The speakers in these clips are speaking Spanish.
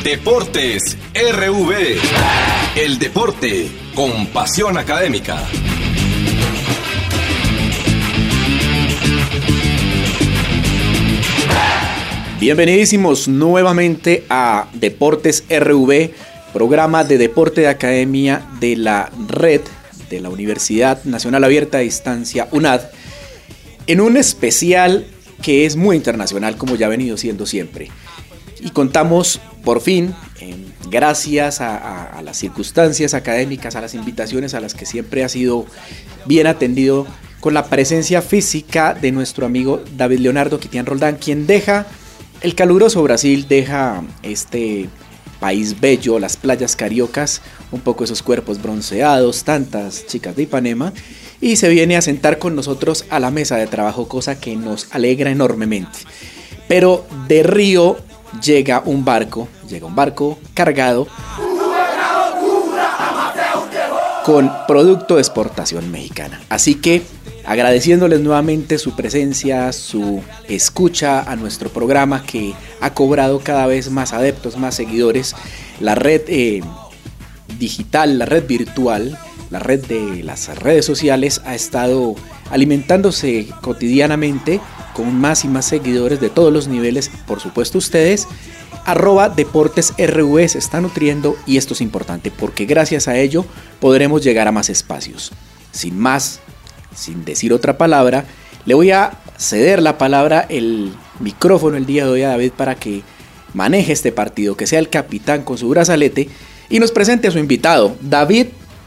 Deportes RV. El deporte con pasión académica. Bienvenidísimos nuevamente a Deportes RV, programa de deporte de academia de la red de la Universidad Nacional Abierta a Distancia UNAD, en un especial que es muy internacional, como ya ha venido siendo siempre. Y contamos por fin, gracias a las circunstancias académicas, a las invitaciones a las que siempre ha sido bien atendido, con la presencia física de nuestro amigo David Leonardo Quitián Roldán, quien deja el caluroso Brasil, deja este país bello, las playas cariocas, un poco esos cuerpos bronceados, tantas chicas de Ipanema, y se viene a sentar con nosotros a la mesa de trabajo, cosa que nos alegra enormemente. Pero de Río llega un barco cargado con producto de exportación mexicana. Así que agradeciéndoles nuevamente su presencia, su escucha a nuestro programa, que ha cobrado cada vez más adeptos, más seguidores. La red digital, la red virtual, la red de las redes sociales ha estado alimentándose cotidianamente con más y más seguidores de todos los niveles. Por supuesto, ustedes @DeportesRV se está nutriendo, y esto es importante porque gracias a ello podremos llegar a más espacios. Sin más, sin decir otra palabra, le voy a ceder la palabra, el micrófono el día de hoy a David para que maneje este partido, que sea el capitán con su brazalete y nos presente a su invitado. David,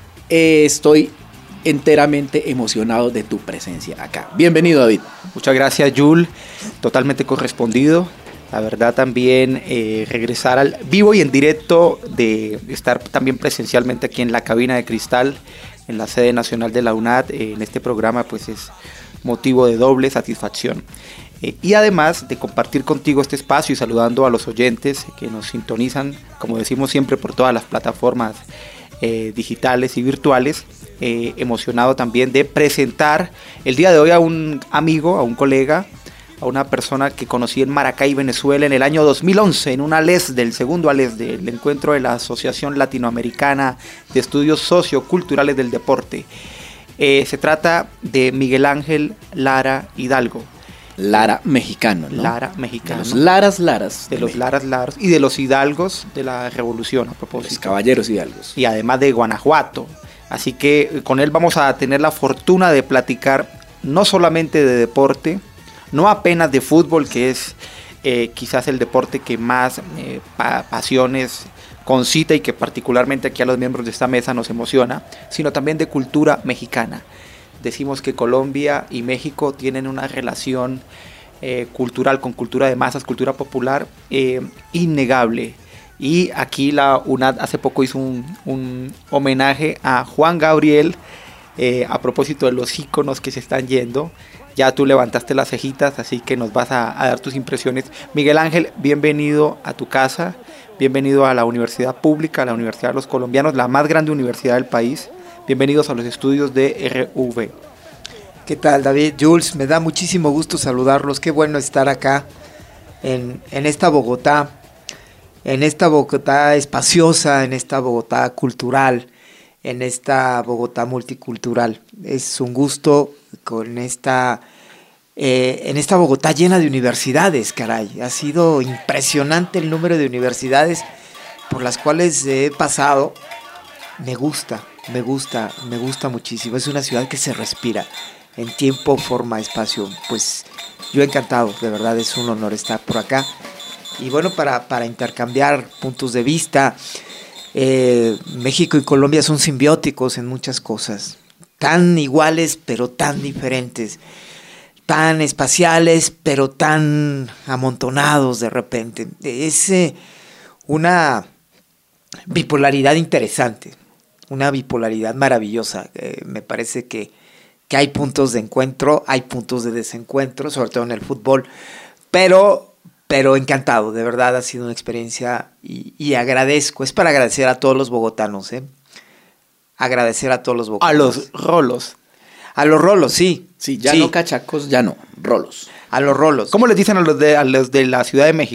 estoy enteramente emocionado de tu presencia acá. Bienvenido, David. Muchas gracias, Jules, totalmente correspondido. La verdad también regresar al vivo y en directo, de estar también presencialmente aquí en la cabina de cristal, en la sede nacional de la UNAD, en este programa, pues es motivo de doble satisfacción. Y además de compartir contigo este espacio y saludando a los oyentes que nos sintonizan, como decimos siempre, por todas las plataformas digitales y virtuales, emocionado también de presentar el día de hoy a un amigo, a un colega, a una persona que conocí en Maracay, Venezuela, en el año 2011, en un ALES, del segundo ALES, del encuentro de la Asociación Latinoamericana de Estudios Socioculturales del Deporte. Se trata de Miguel Ángel Lara Hidalgo. Lara mexicano, ¿no? Lara mexicano. De los Laras. De los Laras y de los Hidalgos de la Revolución, a propósito. Los caballeros Hidalgos. Y además de Guanajuato. Así que con él vamos a tener la fortuna de platicar no solamente de deporte, no apenas de fútbol, que es quizás el deporte que más pasiones concita y que particularmente aquí a los miembros de esta mesa nos emociona, sino también de cultura mexicana. Decimos que Colombia y México tienen una relación cultural, con cultura de masas, cultura popular, innegable. Y aquí la UNAD hace poco hizo un homenaje a Juan Gabriel, a propósito de los íconos que se están yendo. Ya tú levantaste las cejitas, así que nos vas a dar tus impresiones. Miguel Ángel, bienvenido a tu casa, bienvenido a la Universidad Pública, a la Universidad de los Colombianos, la más grande universidad del país. Bienvenidos a los estudios de RV. ¿Qué tal, David? Jules, me da muchísimo gusto saludarlos. Qué bueno estar acá en esta Bogotá espaciosa, en esta Bogotá cultural, en esta Bogotá multicultural. Es un gusto en esta Bogotá llena de universidades, caray. Ha sido impresionante el número de universidades por las cuales he pasado. Me gusta muchísimo. Es una ciudad que se respira en tiempo, forma, espacio. Pues yo encantado, de verdad es un honor estar por acá. Y bueno, para intercambiar puntos de vista, México y Colombia son simbióticos en muchas cosas, tan iguales pero tan diferentes, tan espaciales pero tan amontonados de repente. Es una bipolaridad interesante, una bipolaridad maravillosa. Me parece que hay puntos de encuentro, hay puntos de desencuentro, sobre todo en el fútbol, pero encantado, de verdad ha sido una experiencia y agradezco, es para agradecer a todos los bogotanos, agradecer a todos los bogotanos. A los rolos. A los rolos, sí. Sí, ya sí. No cachacos, ya no, rolos. A los rolos. ¿Cómo les dicen a los de la Ciudad de México?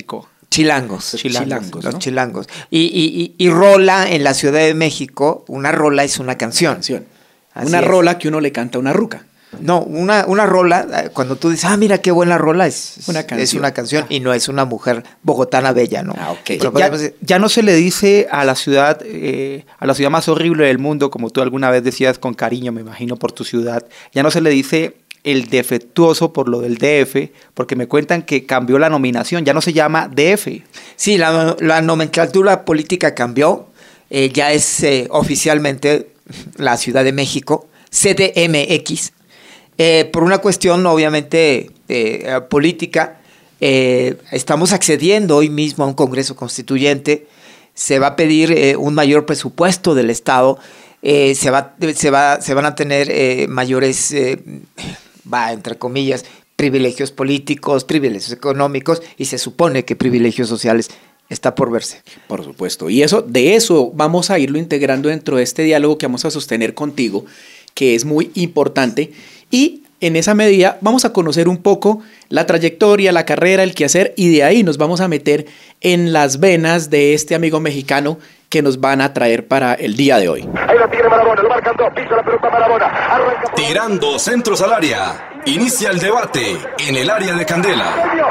Chilangos. Chilangos, Los ¿no? chilangos. Y rola en la Ciudad de México, una rola es una canción. Así Una es. rola que uno le canta a una ruca. No, una rola, cuando tú dices, mira qué buena rola, es Una canción. es una canción y no es una mujer bogotana bella, ¿no? Ah, ok. Pero Ya, podemos decir, ya no se le dice a la ciudad más horrible del mundo, como tú alguna vez decías con cariño, me imagino, por tu ciudad. Ya no se le dice el defectuoso por lo del DF, porque me cuentan que cambió la nominación, ya no se llama DF. sí, la nomenclatura política cambió, ya es oficialmente la Ciudad de México, CDMX, por una cuestión obviamente política. Estamos accediendo hoy mismo a un Congreso Constituyente, se va a pedir un mayor presupuesto del Estado, se van a tener mayores, entre comillas, privilegios políticos, privilegios económicos, y se supone que privilegios sociales está por verse. Por supuesto. Y de eso vamos a irlo integrando dentro de este diálogo que vamos a sostener contigo, que es muy importante. Y en esa medida vamos a conocer un poco la trayectoria, la carrera, el quehacer, y de ahí nos vamos a meter en las venas de este amigo mexicano que nos van a traer para el día de hoy. Ahí lo tiene Marabona, lo marcan dos, pisa la pelota Marabona, arranca. Tirando centros al área. Inicia el debate en el área de Candela. Genio,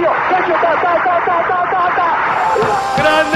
ta. ¡Grande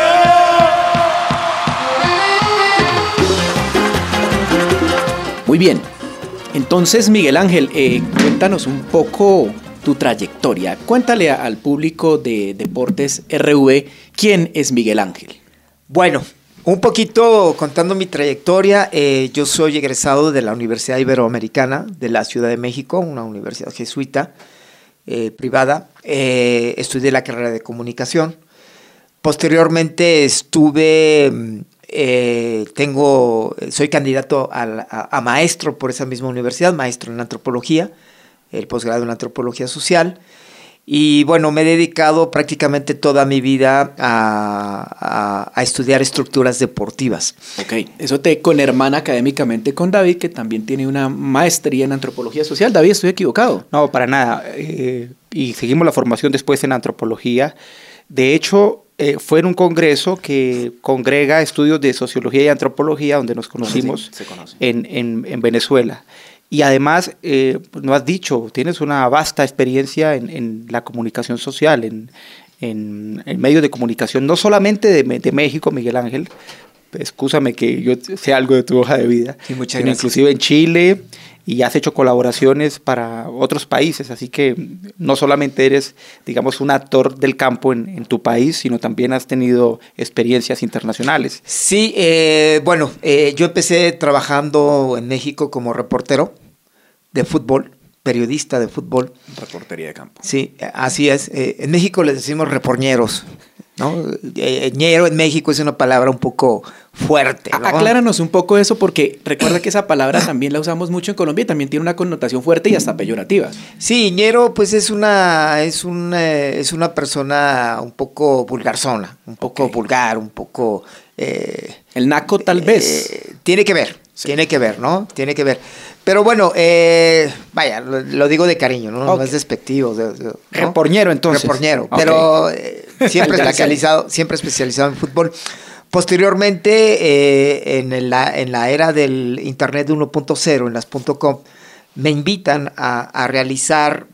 Muy bien. Entonces, Miguel Ángel, cuéntanos un poco tu trayectoria. Cuéntale al público de Deportes RV quién es Miguel Ángel. Bueno, un poquito contando mi trayectoria, yo soy egresado de la Universidad Iberoamericana de la Ciudad de México, una universidad jesuita privada. Estudié la carrera de comunicación. Posteriormente soy candidato a maestro por esa misma universidad, maestro en antropología, el posgrado en antropología social. Y bueno, me he dedicado prácticamente toda mi vida a estudiar estructuras deportivas. Ok, eso te conhermana académicamente con David, que también tiene una maestría en antropología social. David, ¿estoy equivocado? No, para nada. Y seguimos la formación después en antropología. De hecho, fue en un congreso que congrega estudios de sociología y antropología, donde nos conocimos Sí, se conoce. en Venezuela. Y además, no has dicho, tienes una vasta experiencia en la comunicación social, en medios de comunicación, no solamente de México, Miguel Ángel. Excúsame que yo sé algo de tu hoja de vida. Sí, muchas sino gracias. inclusive en Chile, y has hecho colaboraciones para otros países, así que no solamente eres, digamos, un actor del campo en tu país, sino también has tenido experiencias internacionales. Sí, bueno, yo empecé trabajando en México como reportero de fútbol, periodista de fútbol. Reportería de campo. Sí, así es. En México les decimos reporñeros, ¿no? Ñero en México es una palabra un poco fuerte, ¿no? Acláranos un poco eso, porque recuerda que esa palabra también la usamos mucho en Colombia y también tiene una connotación fuerte y hasta peyorativa. Sí, ñero pues es una persona un poco vulgarzona, un poco vulgar, un poco... El naco tal vez. Tiene que ver, ¿no? Tiene que ver. Pero bueno, vaya, lo digo de cariño, ¿no? Ok. No es despectivo. ¿no? Reporñero, entonces. Reporñero, Ok. pero siempre De la especializado en fútbol. Posteriormente, en la era del Internet 1.0, en las .com, me invitan a realizar,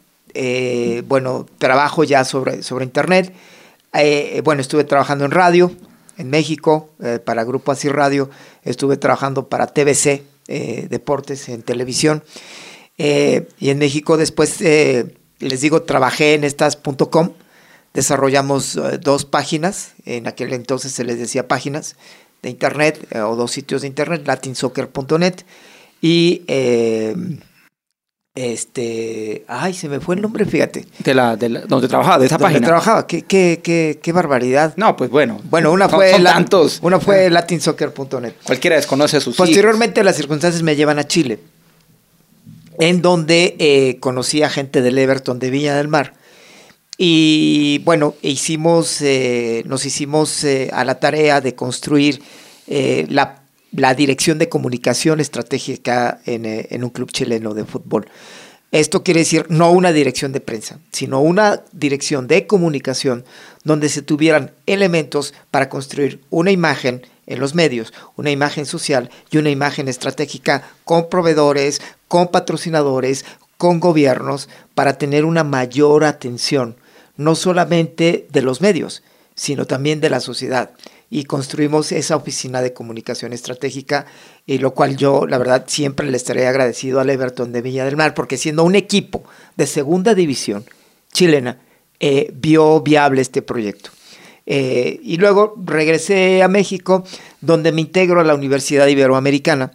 trabajo ya sobre Internet. Estuve trabajando en radio, en México, para Grupo Así Radio. Estuve trabajando para TVC, Deportes, en televisión. Y en México después, les digo, trabajé en estas .com. Desarrollamos 2 páginas, en aquel entonces se les decía páginas de internet, o 2 sitios de internet, latinsoccer.net y se me fue el nombre, fíjate. Donde trabajaba, de esa ¿Dónde página. trabajaba? Qué barbaridad. No, pues bueno. Bueno, una No, fue son tantos. Una fue latinsoccer.net. Cualquiera desconoce sus Posteriormente las circunstancias me llevan a Chile, en donde conocí a gente del Everton de Viña del Mar. Y bueno, nos hicimos a la tarea de construir la dirección de comunicación estratégica en un club chileno de fútbol. Esto quiere decir no una dirección de prensa, sino una dirección de comunicación donde se tuvieran elementos para construir una imagen en los medios, una imagen social y una imagen estratégica con proveedores, con patrocinadores, con gobiernos, para tener una mayor atención, no solamente de los medios, sino también de la sociedad. Y construimos esa oficina de comunicación estratégica, y lo cual yo, la verdad, siempre le estaré agradecido al Everton de Viña del Mar, porque siendo un equipo de segunda división chilena, vio viable este proyecto. Y luego regresé a México, donde me integro a la Universidad Iberoamericana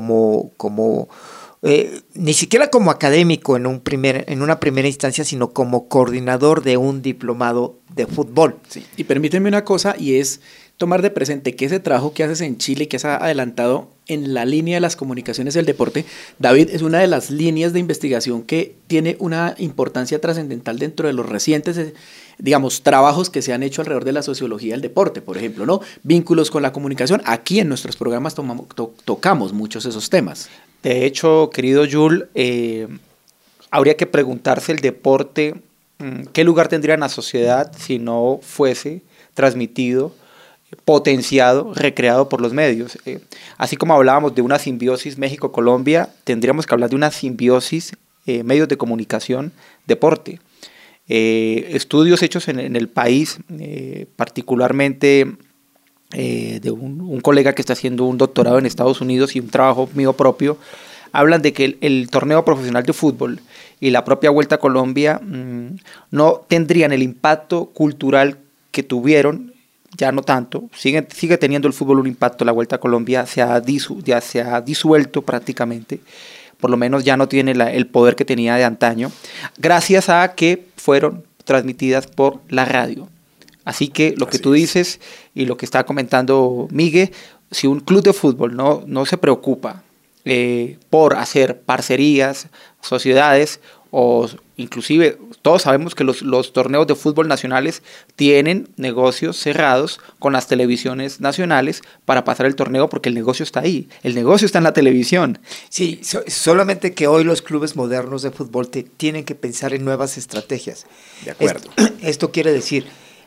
ni siquiera como académico en una primera instancia, sino como coordinador de un diplomado de fútbol. Sí. Y permíteme una cosa, y es tomar de presente que ese trabajo que haces en Chile, que has adelantado en la línea de las comunicaciones del deporte, David, es una de las líneas de investigación que tiene una importancia trascendental dentro de los recientes, digamos, trabajos que se han hecho alrededor de la sociología del deporte, por ejemplo, ¿no? Vínculos con la comunicación. Aquí en nuestros programas tocamos muchos esos temas. De hecho, querido Jules, habría que preguntarse el deporte, ¿qué lugar tendría en la sociedad si no fuese transmitido, potenciado, recreado por los medios? Así como hablábamos de una simbiosis México-Colombia, tendríamos que hablar de una simbiosis medios de comunicación, deporte. Estudios hechos en el país, particularmente de un colega que está haciendo un doctorado en Estados Unidos y un trabajo mío propio, hablan de que el torneo profesional de fútbol y la propia Vuelta a Colombia no tendrían el impacto cultural que tuvieron, ya no tanto, sigue teniendo el fútbol un impacto, la Vuelta a Colombia ya se ha disuelto prácticamente, por lo menos ya no tiene el poder que tenía de antaño, gracias a que fueron transmitidas por la radio. Así que lo que tú dices y lo que está comentando Miguel, si un club de fútbol no se preocupa por hacer parcerías, sociedades, o inclusive todos sabemos que los torneos de fútbol nacionales tienen negocios cerrados con las televisiones nacionales para pasar el torneo, porque el negocio está ahí, el negocio está en la televisión. Sí, solamente que hoy los clubes modernos de fútbol tienen que pensar en nuevas estrategias. De acuerdo. Esto quiere decir,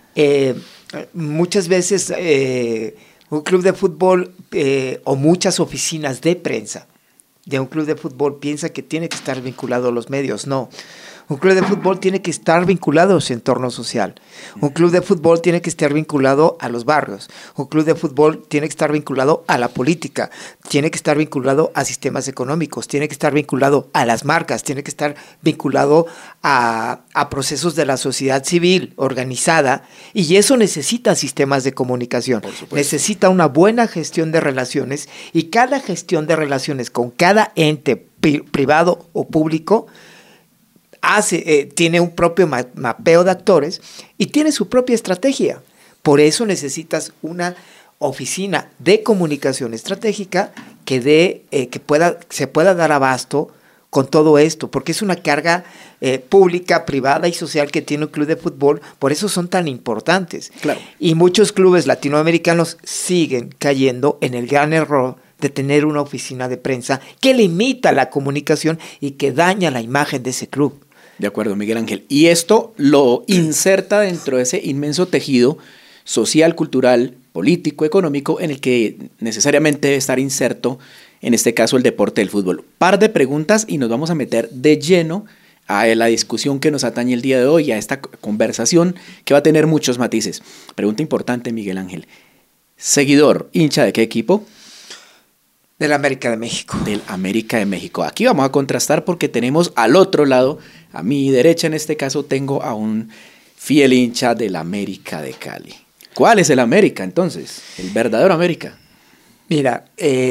muchas veces un club de fútbol o muchas oficinas de prensa de un club de fútbol piensa que tiene que estar vinculado a los medios. No, un club de fútbol tiene que estar vinculado a su entorno social. Un club de fútbol tiene que estar vinculado a los barrios. Un club de fútbol tiene que estar vinculado a la política. Tiene que estar vinculado a sistemas económicos. Tiene que estar vinculado a las marcas. Tiene que estar vinculado a procesos de la sociedad civil organizada. Y eso necesita sistemas de comunicación. Necesita una buena gestión de relaciones. Y cada gestión de relaciones con cada ente privado o público tiene un propio mapeo de actores y tiene su propia estrategia. Por eso necesitas una oficina de comunicación estratégica que se pueda dar abasto con todo esto, porque es una carga pública, privada y social que tiene un club de fútbol, por eso son tan importantes. Claro. Y muchos clubes latinoamericanos siguen cayendo en el gran error de tener una oficina de prensa que limita la comunicación y que daña la imagen de ese club. De acuerdo, Miguel Ángel. Y esto lo inserta dentro de ese inmenso tejido social, cultural, político, económico, en el que necesariamente debe estar inserto, en este caso, el deporte del fútbol. Par de preguntas y nos vamos a meter de lleno a la discusión que nos atañe el día de hoy, a esta conversación que va a tener muchos matices. Pregunta importante, Miguel Ángel. ¿Seguidor, hincha de qué equipo? Del América de México. Del América de México. Aquí vamos a contrastar porque tenemos al otro lado, a mi derecha en este caso, tengo a un fiel hincha del América de Cali. ¿Cuál es el América entonces? El verdadero América. Mira,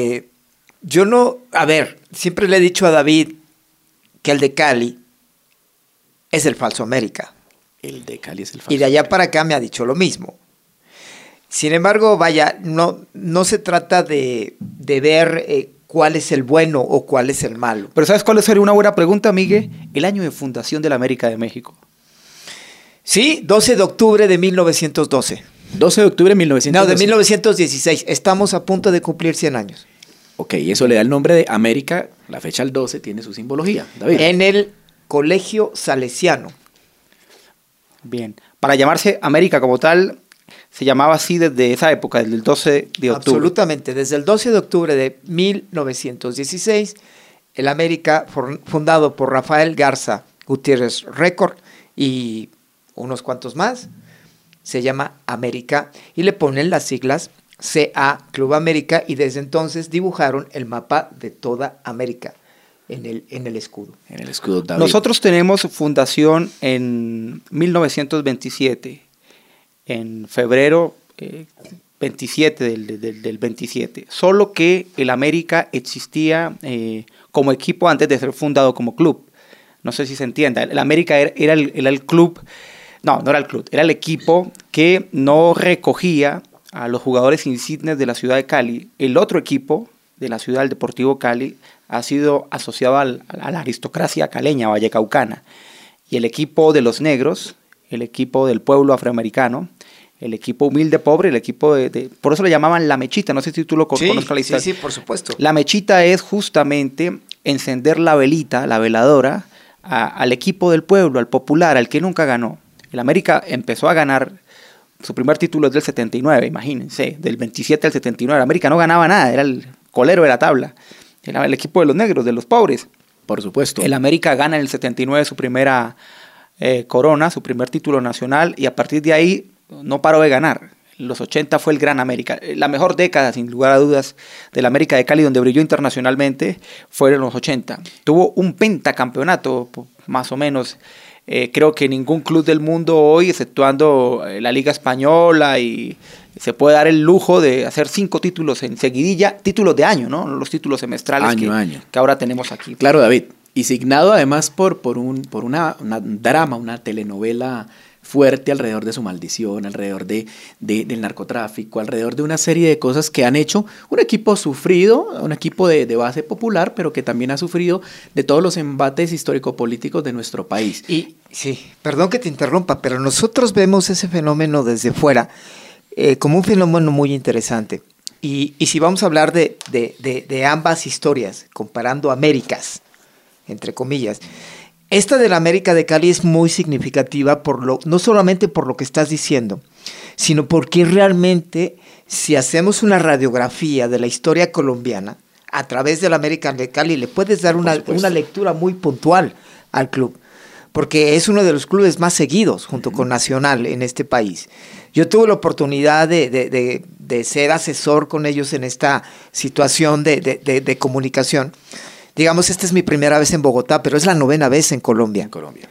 siempre le he dicho a David que el de Cali es el falso América. El de Cali es el falso. Y de allá para acá me ha dicho lo mismo. Sin embargo, vaya, no se trata de ver cuál es el bueno o cuál es el malo. Pero ¿sabes cuál sería una buena pregunta, Miguel? El año de fundación de la América de México. Sí, 12 de octubre de 1912. 12 de octubre de 1912. No, de 1916. Estamos a punto de cumplir 100 años. Ok, y eso le da el nombre de América. La fecha del 12 tiene su simbología, David. En el Colegio Salesiano. Bien. Para llamarse América como tal, se llamaba así desde esa época, desde el 12 de octubre. Absolutamente. Desde el 12 de octubre de 1916, el América, fundado por Rafael Garza Gutiérrez Récord y unos cuantos más, se llama América y le ponen las siglas CA, Club América, y desde entonces dibujaron el mapa de toda América en el escudo. En el escudo David. Nosotros tenemos fundación en 1927, en febrero 27 del 27. Solo que el América existía como equipo antes de ser fundado como club. No sé si se entienda. El América era el club, no era el club, era el equipo que no recogía a los jugadores insignes de la ciudad de Cali. El otro equipo de la ciudad, el Deportivo Cali, ha sido asociado a la aristocracia caleña, vallecaucana. Y el equipo de los negros, el equipo del pueblo afroamericano, el equipo humilde pobre, el equipo por eso le llamaban la mechita, no sé si tú lo conozcas la historia. Sí, por supuesto. La mechita es justamente encender la velita, la veladora, al equipo del pueblo, al popular, al que nunca ganó. El América empezó a ganar, su primer título es del 79, imagínense, del 27 al 79. El América no ganaba nada, era el colero de la tabla, era el equipo de los negros, de los pobres. Por supuesto. El América gana en el 79 su primera corona, su primer título nacional, y a partir de ahí no paró de ganar. Los 80 fue el Gran América. La mejor década, sin lugar a dudas, del América de Cali, donde brilló internacionalmente, fueron los 80. Tuvo un pentacampeonato, más o menos. Creo que ningún club del mundo hoy, exceptuando la Liga Española, y se puede dar el lujo de hacer 5 títulos en seguidilla, títulos de año, ¿no? Los títulos semestrales que ahora tenemos aquí. Claro, David. Y signado además por una drama, una telenovela fuerte alrededor de su maldición, alrededor del narcotráfico, alrededor de una serie de cosas que han hecho un equipo sufrido, un equipo de base popular, pero que también ha sufrido de todos los embates histórico-políticos de nuestro país. Y sí, perdón que te interrumpa, pero nosotros vemos ese fenómeno desde fuera como un fenómeno muy interesante. Y si vamos a hablar de ambas historias, comparando Américas, entre comillas, esta de la América de Cali es muy significativa no solamente por lo que estás diciendo, sino porque realmente, si hacemos una radiografía de la historia colombiana a través de la América de Cali, le puedes dar una lectura muy puntual al club, porque es uno de los clubes más seguidos junto con Nacional en este país. Yo tuve la oportunidad de ser asesor con ellos en esta situación de comunicación. Digamos, esta es mi primera vez en Bogotá, pero es la 9ª vez en Colombia.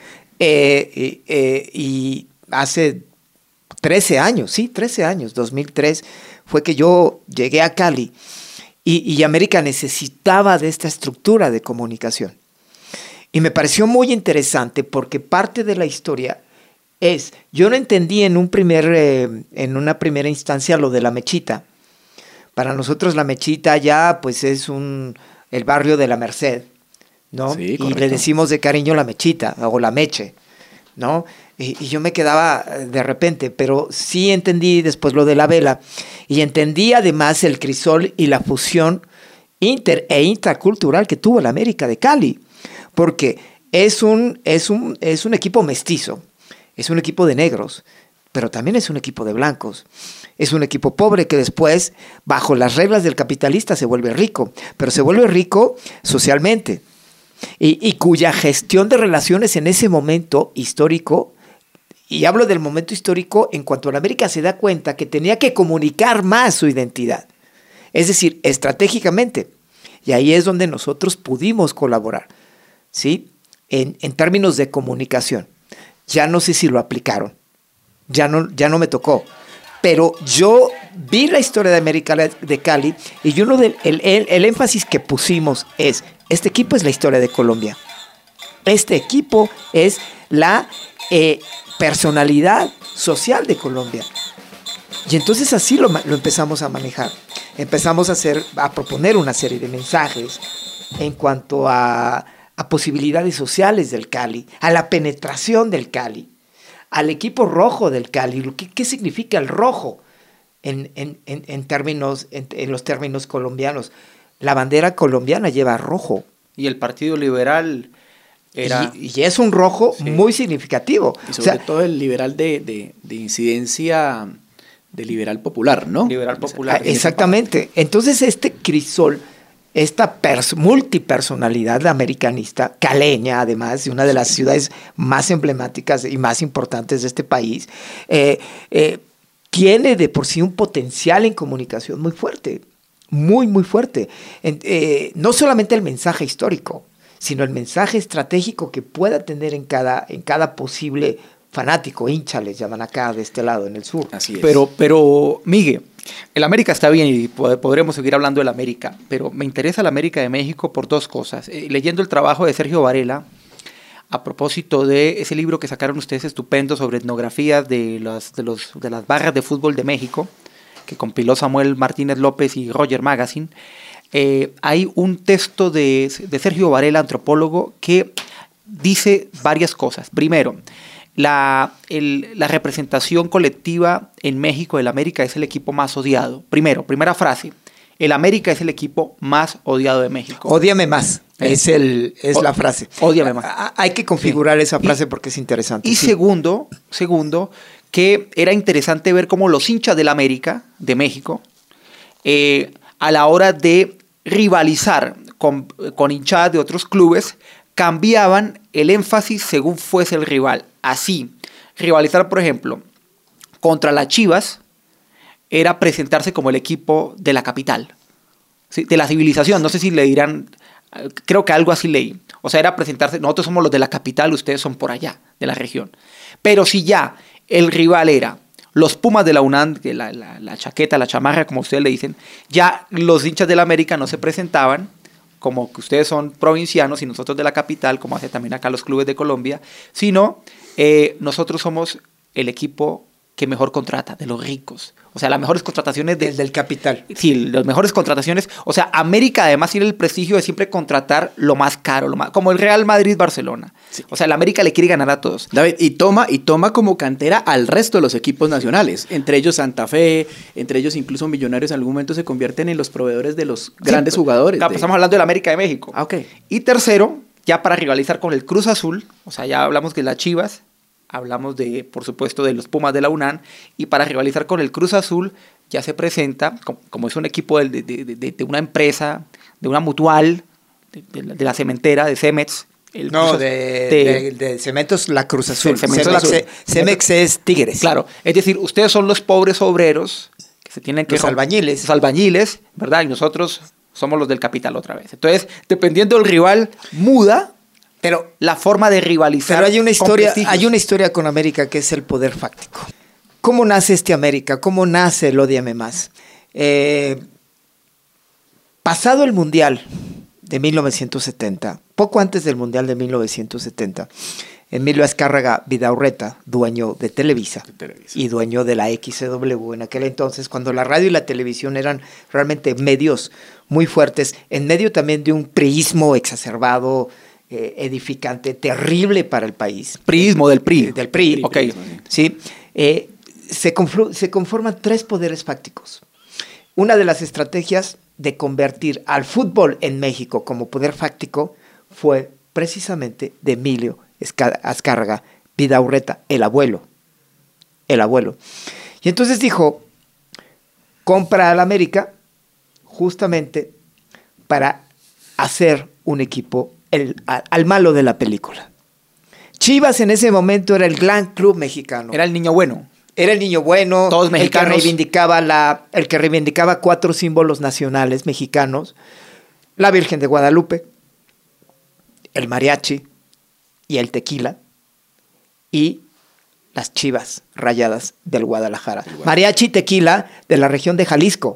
Y hace 13 años, 2003, fue que yo llegué a Cali y América necesitaba de esta estructura de comunicación. Y me pareció muy interesante porque parte de la historia yo no entendí en una primera instancia lo de la Mechita. Para nosotros la Mechita ya pues es el barrio de la Merced, ¿no? Sí, y le decimos de cariño la Mechita o la Meche, ¿no? Y yo me quedaba de repente, pero sí entendí después lo de la vela y entendí además el crisol y la fusión intracultural que tuvo la América de Cali, porque es un equipo mestizo, es un equipo de negros, pero también es un equipo de blancos. Es un equipo pobre que después, bajo las reglas del capitalista, se vuelve rico, pero se vuelve rico socialmente y cuya gestión de relaciones en ese momento histórico, y hablo del momento histórico en cuanto a la América se da cuenta que tenía que comunicar más su identidad, es decir, estratégicamente, y ahí es donde nosotros pudimos colaborar, ¿sí? En términos de comunicación. Ya no sé si lo aplicaron, ya no me tocó. Pero yo vi la historia de América de Cali y el énfasis que pusimos este equipo es la historia de Colombia. Este equipo es la personalidad social de Colombia. Y entonces así lo empezamos a manejar. Empezamos a proponer una serie de mensajes en cuanto a posibilidades sociales del Cali, a la penetración del Cali, al equipo rojo del Cali. ¿Qué significa el rojo en los términos colombianos? La bandera colombiana lleva rojo. Y el Partido Liberal Y es un rojo muy significativo. Y sobre todo el liberal de incidencia de liberal popular, ¿no? Liberal popular. Exactamente. Entonces Crisol, esta multipersonalidad americanista, caleña además, de una de las ciudades más emblemáticas y más importantes de este país, tiene de por sí un potencial en comunicación muy fuerte, muy, muy fuerte. No solamente el mensaje histórico, sino el mensaje estratégico que pueda tener en cada posible fanático, hincha les llaman acá de este lado, en el sur. Así es. Pero Miguel, el América está bien y podremos seguir hablando del América, pero me interesa el América de México por dos cosas. Leyendo el trabajo de Sergio Varela, a propósito de ese libro que sacaron ustedes estupendo sobre etnografías de las barras de fútbol de México, que compiló Samuel Martínez López y Roger Magazine, hay un texto de Sergio Varela, antropólogo, que dice varias cosas. Primero, la representación colectiva en México del América es el equipo más odiado. Primera frase, el América es el equipo más odiado de México. Ódiame más, es la frase. Ódiame más. Hay que configurar esa frase porque es interesante. Y segundo, que era interesante ver cómo los hinchas del América, de México, a la hora de rivalizar con hinchadas de otros clubes, cambiaban el énfasis según fuese el rival. Así, rivalizar, por ejemplo, contra las Chivas era presentarse como el equipo de la capital, ¿sí? De la civilización. No sé si le dirán, creo que algo así leí. O sea, era presentarse, nosotros somos los de la capital, ustedes son por allá, de la región. Pero si ya el rival era los Pumas de la UNAM, que la chaqueta, la chamarra, como ustedes le dicen, ya los hinchas del América no se presentaban como que ustedes son provincianos y nosotros de la capital, como hace también acá los clubes de Colombia, sino nosotros somos el equipo que mejor contrata, de los ricos. O sea, las mejores contrataciones del capital. Sí, las mejores contrataciones. O sea, América además tiene el prestigio de siempre contratar lo más caro, como el Real Madrid-Barcelona. Sí. O sea, el América le quiere ganar a todos. David, y toma como cantera al resto de los equipos nacionales, entre ellos Santa Fe, entre ellos incluso Millonarios en algún momento se convierten en los proveedores de los grandes jugadores. Claro, estamos hablando del América de México. Ah, ok. Y tercero, ya para rivalizar con el Cruz Azul, o sea, ya hablamos de las Chivas, hablamos de, por supuesto, de los Pumas de la UNAM, y para rivalizar con el Cruz Azul ya se presenta, como es un equipo de una empresa, de una mutual, de la cementera, de Cemex. De Cementos La Cruz Azul. Cemex es Tigres. Claro, es decir, ustedes son los pobres obreros que se tienen que... Los albañiles. Los albañiles, ¿verdad? Y nosotros somos los del capital otra vez. Entonces, dependiendo del rival, muda... Pero la forma de rivalizar. Pero hay una historia con América que es el poder fáctico. ¿Cómo nace este América? ¿Cómo nace el Ódiame Más? Pasado el Mundial de 1970, poco antes del Mundial de 1970, Emilio Azcárraga Vidaurreta, dueño de Televisa y dueño de la XCW en aquel entonces, cuando la radio y la televisión eran realmente medios muy fuertes, en medio también de un priismo exacerbado, edificante, terrible para el país. Priismo del PRI. Del PRI. Ok. Sí. Se conforman tres poderes fácticos. Una de las estrategias de convertir al fútbol en México como poder fáctico fue precisamente de Emilio Azcárraga Vidaurreta, el abuelo. Y entonces dijo, compra al América justamente para hacer un equipo al malo de la película. Chivas en ese momento era el gran club mexicano. Era el niño bueno. Era el niño bueno. Todos mexicanos. El que reivindicaba 4 símbolos nacionales mexicanos. La Virgen de Guadalupe, el mariachi y el tequila. Y las Chivas Rayadas del Guadalajara. Mariachi y tequila de la región de Jalisco.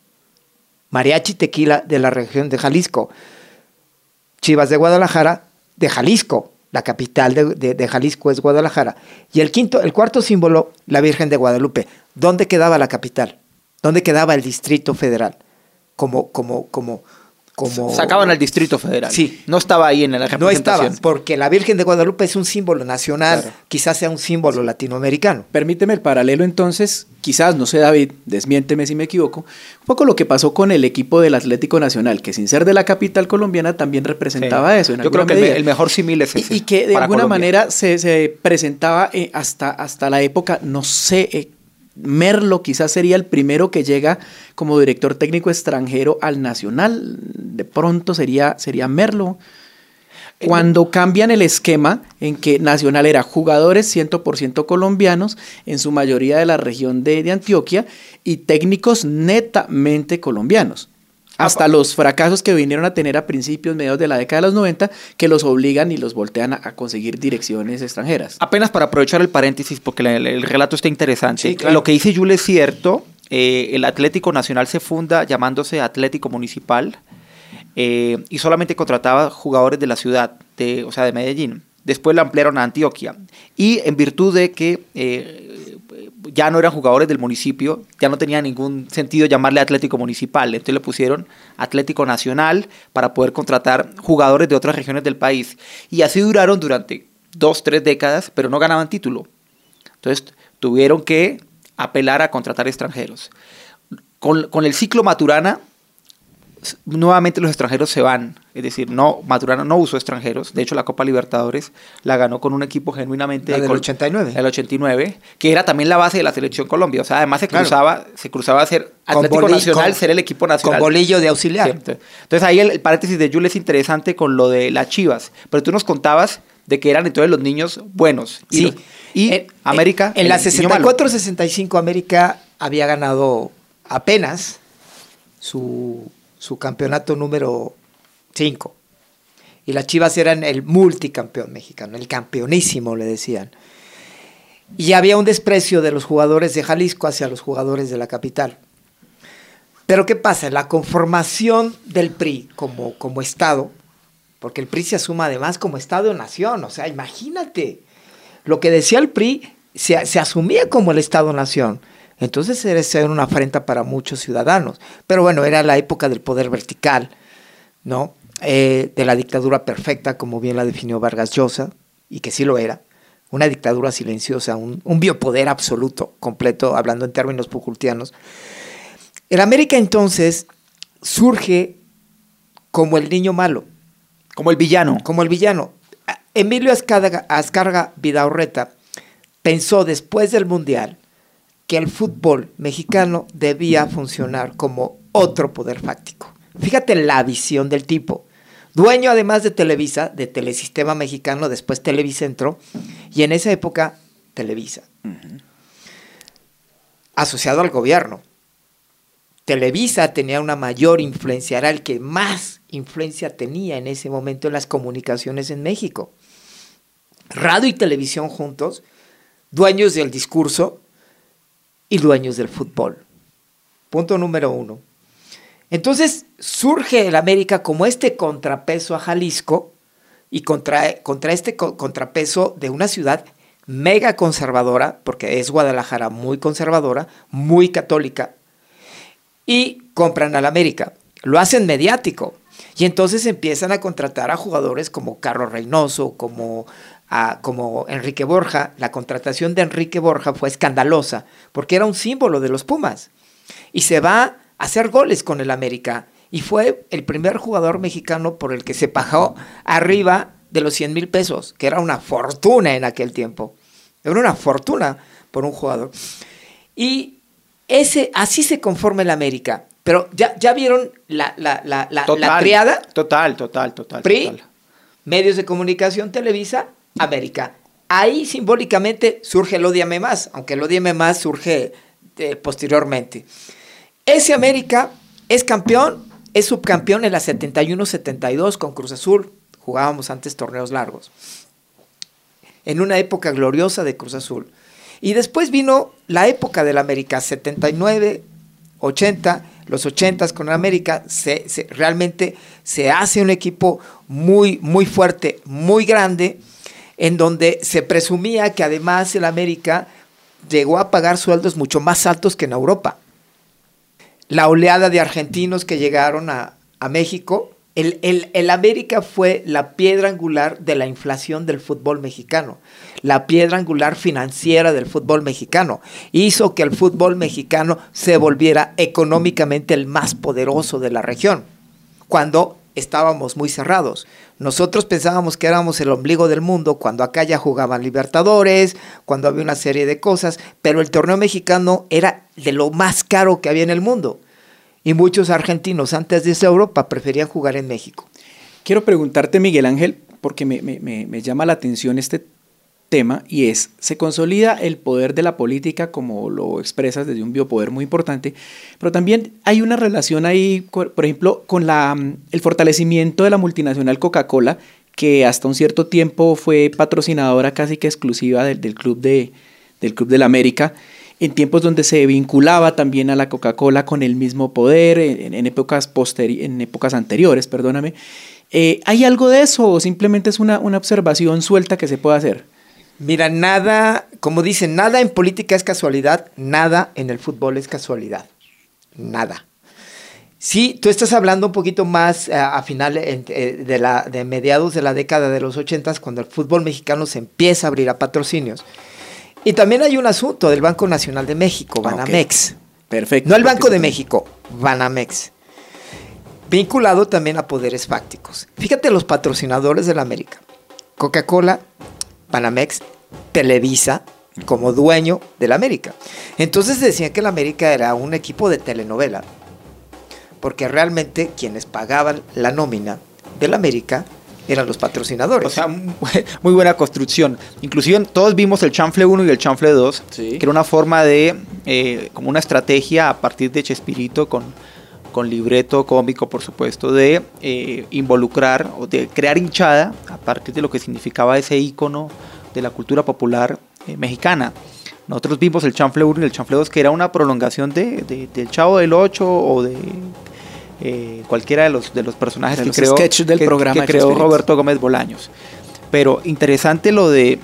Chivas de Guadalajara, de Jalisco. La capital de Jalisco es Guadalajara. Y el cuarto símbolo, la Virgen de Guadalupe. ¿Dónde quedaba la capital? ¿Dónde quedaba el Distrito Federal? Como como... Sacaban al Distrito Federal. Sí. No estaba ahí en la No representación. estaba, porque la Virgen de Guadalupe es un símbolo nacional, Claro. quizás sea un símbolo latinoamericano. Permíteme el paralelo entonces, quizás, no sé David, desmiénteme si me equivoco, un poco lo que pasó con el equipo del Atlético Nacional, que sin ser de la capital colombiana también representaba Sí. eso. En Yo creo alguna que medida. el mejor símil es ese. Y que de para alguna Colombia. manera se presentaba hasta la época, no sé, Merlo quizás sería el primero que llega como director técnico extranjero al Nacional, de pronto sería Merlo. Cuando cambian el esquema en que Nacional era jugadores 100% colombianos, en su mayoría de la región de Antioquia, y técnicos netamente colombianos. Hasta los fracasos que vinieron a tener a principios, mediados de la década de los 90, que los obligan y los voltean a conseguir direcciones extranjeras. Apenas para aprovechar el paréntesis, porque el relato está interesante. Sí, claro. Lo que dice Jules es cierto. El Atlético Nacional se funda llamándose Atlético Municipal y solamente contrataba jugadores de la ciudad, o sea, de Medellín. Después la ampliaron a Antioquia. Y en virtud de que ya no eran jugadores del municipio, ya no tenía ningún sentido llamarle Atlético Municipal. Entonces le pusieron Atlético Nacional para poder contratar jugadores de otras regiones del país. Y así duraron durante 2-3 décadas, pero no ganaban título. Entonces tuvieron que apelar a contratar extranjeros. Con el ciclo Maturana, nuevamente los extranjeros se van. Es decir, Maturana no usó extranjeros. De hecho, la Copa Libertadores la ganó con un equipo genuinamente... La del 89. El 89, que era también la base de la selección Colombia. O sea, además se cruzaba a ser Atlético Nacional, ser el equipo nacional. Con bolillo de auxiliar. Sí, entonces ahí el paréntesis de Jules es interesante con lo de las Chivas. Pero tú nos contabas de que eran entonces los niños buenos. Sí. Y América... En la el niño malo. 64-65 América había ganado apenas su campeonato número 5. Y las Chivas eran el multicampeón mexicano, el campeonísimo, le decían. Y había un desprecio de los jugadores de Jalisco hacia los jugadores de la capital. Pero ¿qué pasa? La conformación del PRI como Estado, porque el PRI se asuma además como Estado-Nación, o sea, imagínate, lo que decía el PRI se asumía como el Estado-Nación. Entonces era una afrenta para muchos ciudadanos. Pero bueno, era la época del poder vertical, ¿no? De la dictadura perfecta, como bien la definió Vargas Llosa, y que sí lo era. Una dictadura silenciosa, un biopoder absoluto, completo, hablando en términos pujultianos. El América entonces surge como el niño malo. Como el villano. Como el villano. Emilio Azcárraga Vidaurreta pensó después del Mundial que el fútbol mexicano debía funcionar como otro poder fáctico. Fíjate la visión del tipo. Dueño además de Televisa, de Telesistema Mexicano, después Televicentro, y en esa época Televisa. Asociado al gobierno. Televisa tenía una mayor influencia, era el que más influencia tenía en ese momento en las comunicaciones en México. Radio y televisión juntos, dueños del discurso y dueños del fútbol. Punto número 1. Entonces surge el América como este contrapeso a Jalisco y contra este contrapeso de una ciudad mega conservadora, porque es Guadalajara muy conservadora, muy católica, y compran al América. Lo hacen mediático y entonces empiezan a contratar a jugadores como Carlos Reynoso, como Enrique Borja. La contratación de Enrique Borja fue escandalosa porque era un símbolo de los Pumas y se va a hacer goles con el América y fue el primer jugador mexicano por el que se pagó arriba de los 100,000 pesos, que era una fortuna en aquel tiempo. Era una fortuna por un jugador. Y así se conforma el América. Pero ya vieron la triada. Total. PRI, medios de comunicación, Televisa, América. Ahí simbólicamente surge el Ódiame Más, aunque el Ódiame Más surge posteriormente. Ese América es campeón, es subcampeón en la 71-72 con Cruz Azul. Jugábamos antes torneos largos. En una época gloriosa de Cruz Azul. Y después vino la época del América, 79, 80, los 80s con el América, realmente se hace un equipo muy, muy fuerte, muy grande, en donde se presumía que además el América llegó a pagar sueldos mucho más altos que en Europa. La oleada de argentinos que llegaron a a México, el América fue la piedra angular de la inflación del fútbol mexicano, la piedra angular financiera del fútbol mexicano. Hizo que el fútbol mexicano se volviera económicamente el más poderoso de la región, cuando estábamos muy cerrados. Nosotros pensábamos que éramos el ombligo del mundo cuando acá ya jugaban Libertadores, cuando había una serie de cosas, pero el torneo mexicano era de lo más caro que había en el mundo. Y muchos argentinos antes de irse a Europa preferían jugar en México. Quiero preguntarte, Miguel Ángel, porque me llama la atención este tema, y es, se consolida el poder de la política, como lo expresas, desde un biopoder muy importante, pero también hay una relación ahí, por ejemplo, con el fortalecimiento de la multinacional Coca-Cola, que hasta un cierto tiempo fue patrocinadora casi que exclusiva del Club del América, en tiempos donde se vinculaba también a la Coca-Cola con el mismo poder, en épocas anteriores, perdóname. ¿Hay algo de eso o simplemente es una observación suelta que se puede hacer? Mira, nada, como dicen, nada en política es casualidad, nada en el fútbol es casualidad. Nada. Sí, tú estás hablando un poquito más a finales de mediados de la década de los 80, cuando el fútbol mexicano se empieza a abrir a patrocinios. Y también hay un asunto del Banco Nacional de México, Banamex. Okay. Perfecto. No el Banco de México, Banamex. Vinculado también a poderes fácticos. Fíjate los patrocinadores de la América. Coca-Cola, Banamex, Televisa, como dueño de la América. Entonces decían que la América era un equipo de telenovela, porque realmente quienes pagaban la nómina de la América eran los patrocinadores. O sea, muy buena construcción. Inclusive todos vimos el chanfle 1 y el chanfle 2, sí, que era una forma de, como una estrategia a partir de Chespirito, con libreto cómico, por supuesto, de involucrar o de crear hinchada a partir de lo que significaba ese ícono de la cultura popular mexicana. Nosotros vimos el chanfle 1 y el chanfle 2, que era una prolongación del Chavo del 8 o de cualquiera de los personajes de los sketches del programa que creó Roberto Gómez Bolaños. Pero interesante lo de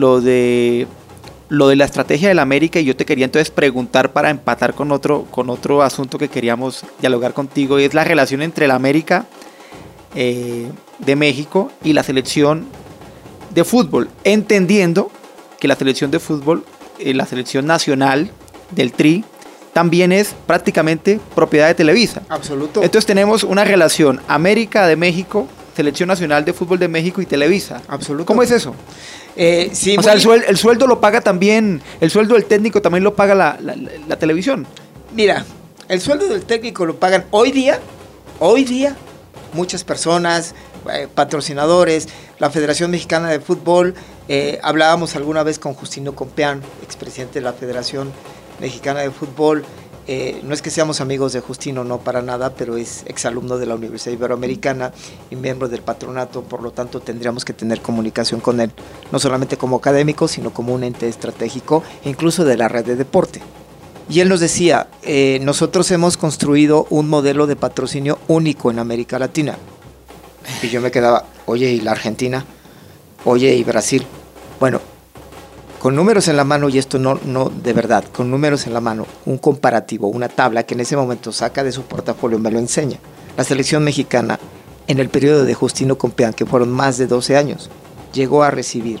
la estrategia de la América, y yo te quería entonces preguntar para empatar con otro asunto que queríamos dialogar contigo, y es la relación entre la América de México y la selección de fútbol, entendiendo que la selección de fútbol, la selección nacional del Tri, también es prácticamente propiedad de Televisa. Absoluto. Entonces tenemos una relación América de México, Selección Nacional de Fútbol de México y Televisa. Absoluto. ¿Cómo es eso? Sí, o sea, el sueldo lo paga también, el sueldo del técnico también lo paga la televisión. Mira, el sueldo del técnico lo pagan hoy día, muchas personas, patrocinadores, la Federación Mexicana de Fútbol. Hablábamos alguna vez con Justino Compeán, expresidente de la Federación Mexicana de Fútbol. No es que seamos amigos de Justino, no, para nada, pero es exalumno de la Universidad Iberoamericana y miembro del patronato, por lo tanto tendríamos que tener comunicación con él, no solamente como académico, sino como un ente estratégico, incluso de la red de deporte. Y él nos decía, nosotros hemos construido un modelo de patrocinio único en América Latina. Y yo me quedaba, oye, ¿y la Argentina? Oye, ¿y Brasil? Bueno, con números en la mano, y esto no de verdad, con números en la mano, un comparativo, una tabla que en ese momento saca de su portafolio, me lo enseña. La selección mexicana, en el periodo de Justino Compeán, que fueron más de 12 años, llegó a recibir,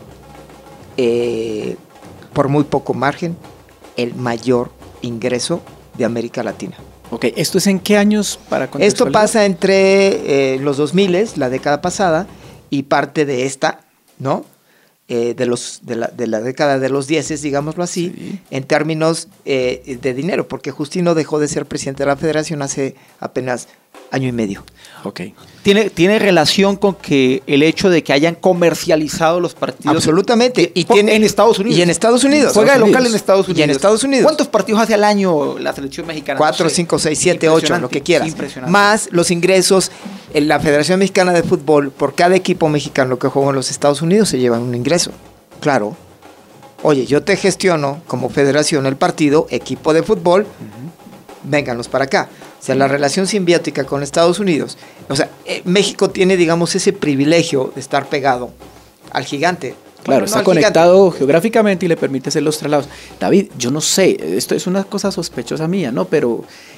por muy poco margen, el mayor ingreso de América Latina. Ok, ¿esto es en qué años para contextualizar? Esto pasa entre los 2000, la década pasada, y parte de esta, ¿no? De la década de los 10, digámoslo así, sí, en términos de dinero, porque Justino dejó de ser presidente de la federación hace apenas año y medio. Okay. ¿Tiene relación con que el hecho de que hayan comercializado los partidos? Absolutamente. En Estados Unidos. Y en Estados Unidos. Juega de local en Estados Unidos. Y en Estados Unidos. ¿Cuántos partidos hace al año la selección mexicana? 4, 5, 6, 7, 8, lo que quieras. Más los ingresos. En la Federación Mexicana de Fútbol, por cada equipo mexicano que juega en los Estados Unidos, se llevan un ingreso. Claro. Oye, yo te gestiono como federación el partido, equipo de fútbol, vénganos para acá. O sea, la relación simbiótica con Estados Unidos. O sea, México tiene, digamos, ese privilegio de estar pegado al gigante. Claro, está conectado geográficamente y le permite hacer los traslados. David, yo no sé, esto es una cosa sospechosa mía, ¿no? Pero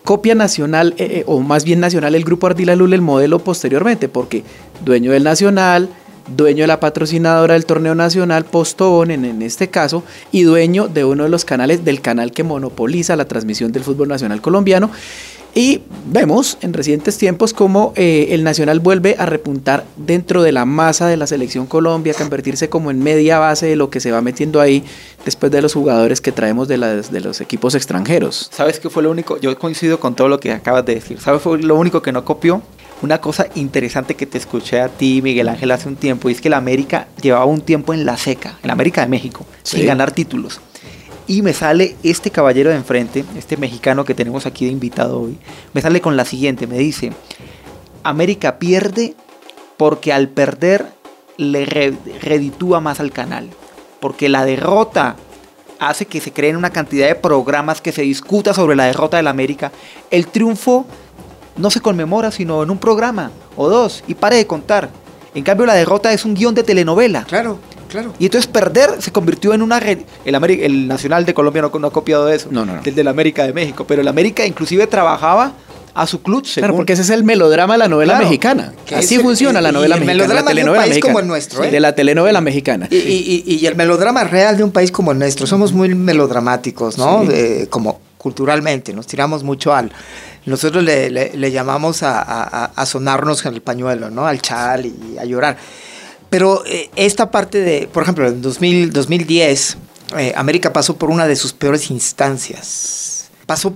copia Nacional, o más bien Nacional, el Grupo Ardila Lul el modelo posteriormente, porque dueño del Nacional, dueño de la patrocinadora del torneo nacional, Postobón en este caso, y dueño de uno de los canales, del canal que monopoliza la transmisión del fútbol nacional colombiano. Y vemos en recientes tiempos cómo el Nacional vuelve a repuntar dentro de la masa de la selección Colombia, a convertirse como en media base de lo que se va metiendo ahí después de los jugadores que traemos de los equipos extranjeros. ¿Sabes qué fue lo único? Yo coincido con todo lo que acabas de decir. ¿Sabes fue lo único que no copió? Una cosa interesante que te escuché a ti, Miguel Ángel, hace un tiempo, y es que la América llevaba un tiempo en la seca, en la América de México, sí, sin ganar títulos. Y me sale este caballero de enfrente, este mexicano que tenemos aquí de invitado hoy, me sale con la siguiente, me dice: América pierde porque al perder le reditúa más al canal, porque la derrota hace que se creen una cantidad de programas que se discuta sobre la derrota del América. El triunfo no se conmemora sino en un programa o dos, y pare de contar. En cambio la derrota es un guión de telenovela. Claro. Claro. Y entonces perder se convirtió en una red. El Nacional de Colombia no ha copiado eso. No. Del de la América de México. Pero el América inclusive trabajaba a su club. Claro, porque ese es el melodrama de la novela mexicana. Así funciona la novela mexicana. El melodrama de un país como el nuestro. De la telenovela mexicana. Y el melodrama real de un país como el nuestro. Somos muy melodramáticos, ¿no? Sí. Como culturalmente. Nos tiramos mucho nosotros le llamamos a sonarnos el pañuelo, ¿no? Al chal y a llorar. Pero esta parte de, por ejemplo, en 2010, América pasó por una de sus peores instancias.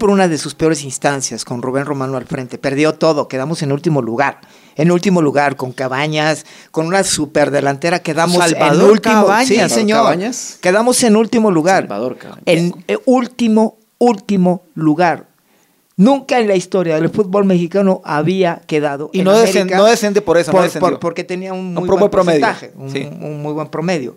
Con Rubén Romano al frente. Perdió todo, quedamos en último lugar. Con Cabañas, con una superdelantera, quedamos Salvador en último. Cabañas. Sí, señor. Cabañas. Quedamos en último lugar. Salvador Cabañas. En último lugar. Nunca en la historia del fútbol mexicano había quedado y en no América descende por eso, porque tenía un muy buen promedio, sí. un muy buen promedio.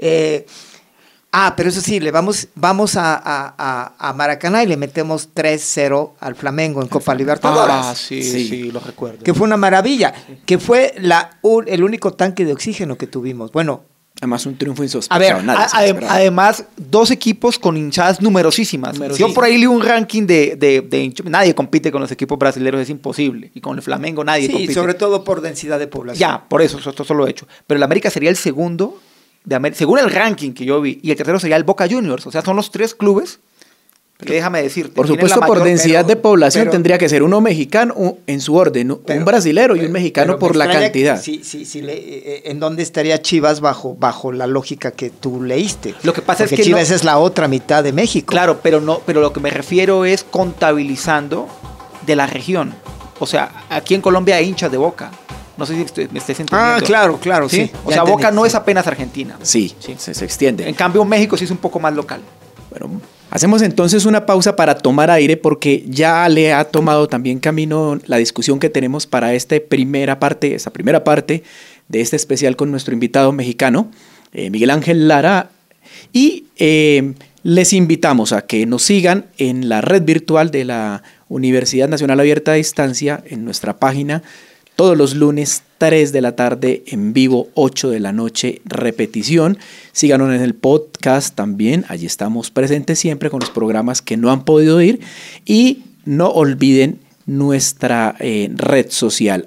Pero eso sí, vamos a Maracaná y le metemos 3-0 al Flamengo en Copa Libertadores. Sí, lo recuerdo. Que fue una maravilla, que fue el único tanque de oxígeno que tuvimos. Bueno, además un triunfo insospechado. Además, dos equipos con hinchadas numerosísimas. Yo por ahí leí un ranking de hinchadas. Nadie compite con los equipos brasileños, es imposible. Y con el Flamengo nadie compite. Sí, sobre todo por densidad de población. Ya, por eso lo he hecho. Pero el América sería el segundo, según el ranking que yo vi. Y el tercero sería el Boca Juniors. O sea, son los tres clubes que déjame decirte. Por supuesto, por densidad de población tendría que ser uno mexicano en su orden, un brasilero y un mexicano por la cantidad. Sí, ¿en dónde estaría Chivas bajo la lógica que tú leíste? Lo que pasa es que Chivas es la otra mitad de México. Claro, pero lo que me refiero es contabilizando de la región. O sea, aquí en Colombia hay hinchas de Boca. No sé si me estés entendiendo. Claro, sí. O sea, Boca no es apenas Argentina. Sí. Se extiende. En cambio, México sí es un poco más local. Bueno, hacemos entonces una pausa para tomar aire porque ya le ha tomado también camino la discusión que tenemos para esta primera parte de este especial con nuestro invitado mexicano, Miguel Ángel Lara. Y les invitamos a que nos sigan en la red virtual de la Universidad Nacional Abierta a Distancia, en nuestra página, todos los lunes 3 de la tarde en vivo, 8 de la noche repetición. Síganos en el podcast también, allí estamos presentes siempre con los programas que no han podido oír. Y no olviden nuestra red social,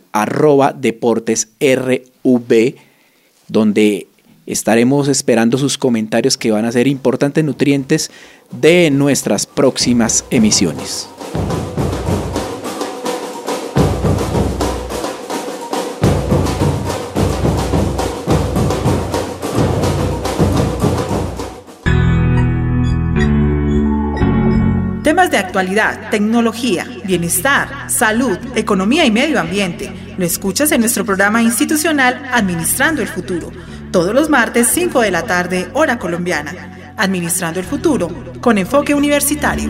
@deportesrv, donde estaremos esperando sus comentarios que van a ser importantes nutrientes de nuestras próximas emisiones. Temas de actualidad, tecnología, bienestar, salud, economía y medio ambiente. Lo escuchas en nuestro programa institucional Administrando el Futuro. Todos los martes, 5 de la tarde, hora colombiana. Administrando el Futuro, con enfoque universitario.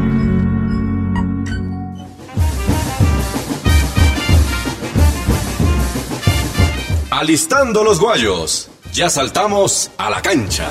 Alistando los guayos. Ya saltamos a la cancha.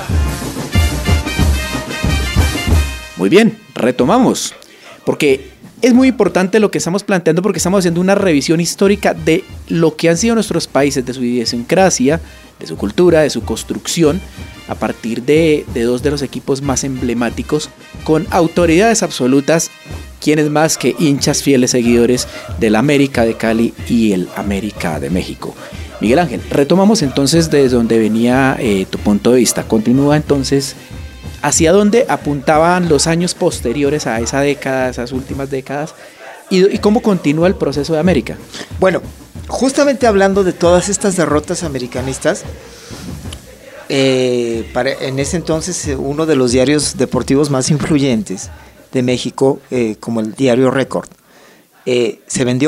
Muy bien, retomamos, porque es muy importante lo que estamos planteando, porque estamos haciendo una revisión histórica de lo que han sido nuestros países, de su idiosincrasia, de su cultura, de su construcción, a partir de dos de los equipos más emblemáticos, con autoridades absolutas ¿quiénes más que hinchas fieles seguidores del América de Cali y el América de México? Miguel Ángel, retomamos entonces desde donde venía tu punto de vista. Continúa entonces, ¿hacia dónde apuntaban los años posteriores a esa década, esas últimas décadas? ¿Y cómo continúa el proceso de América? Bueno, justamente hablando de todas estas derrotas americanistas, en ese entonces uno de los diarios deportivos más influyentes de México, como el diario Récord, vendía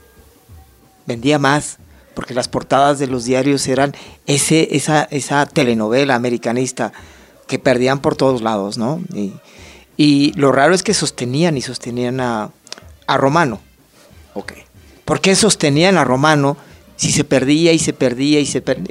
más, porque las portadas de los diarios eran esa telenovela americanista que perdían por todos lados, ¿no? Y lo raro es que sostenían a Romano. Ok. ¿Por qué sostenían a Romano si se perdía y se perdía?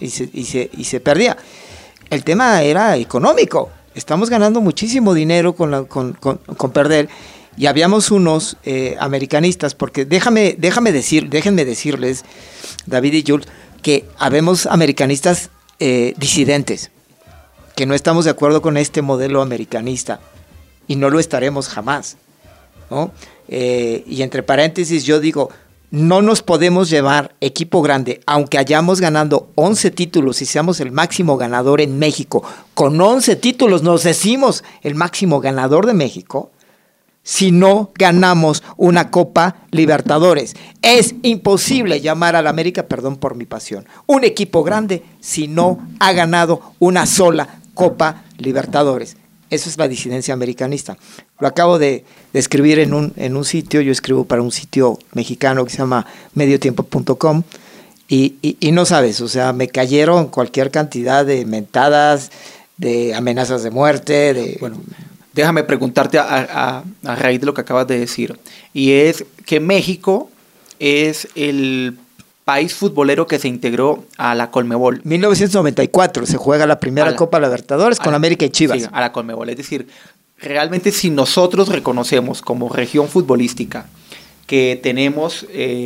El tema era económico. Estamos ganando muchísimo dinero con perder. Y habíamos unos americanistas, porque déjenme decirles, David y Jules, que habemos americanistas disidentes, que no estamos de acuerdo con este modelo americanista, y no lo estaremos jamás, ¿no? Y entre paréntesis yo digo, no nos podemos llevar equipo grande, aunque hayamos ganado 11 títulos y seamos el máximo ganador en México. Con 11 títulos nos decimos el máximo ganador de México si no ganamos una Copa Libertadores. Es imposible llamar al América, perdón por mi pasión, un equipo grande si no ha ganado una sola Copa Libertadores. Eso es la disidencia americanista. Lo acabo de escribir en un sitio. Yo escribo para un sitio mexicano que se llama mediotiempo.com y no sabes, o sea, me cayeron cualquier cantidad de mentadas, de amenazas de muerte. Bueno, déjame preguntarte a raíz de lo que acabas de decir. Y es que México es el país futbolero que se integró a la Conmebol. 1994 se juega la primera Copa Libertadores con América y Chivas. Sí, a la Conmebol. Es decir, realmente si nosotros reconocemos como región futbolística que tenemos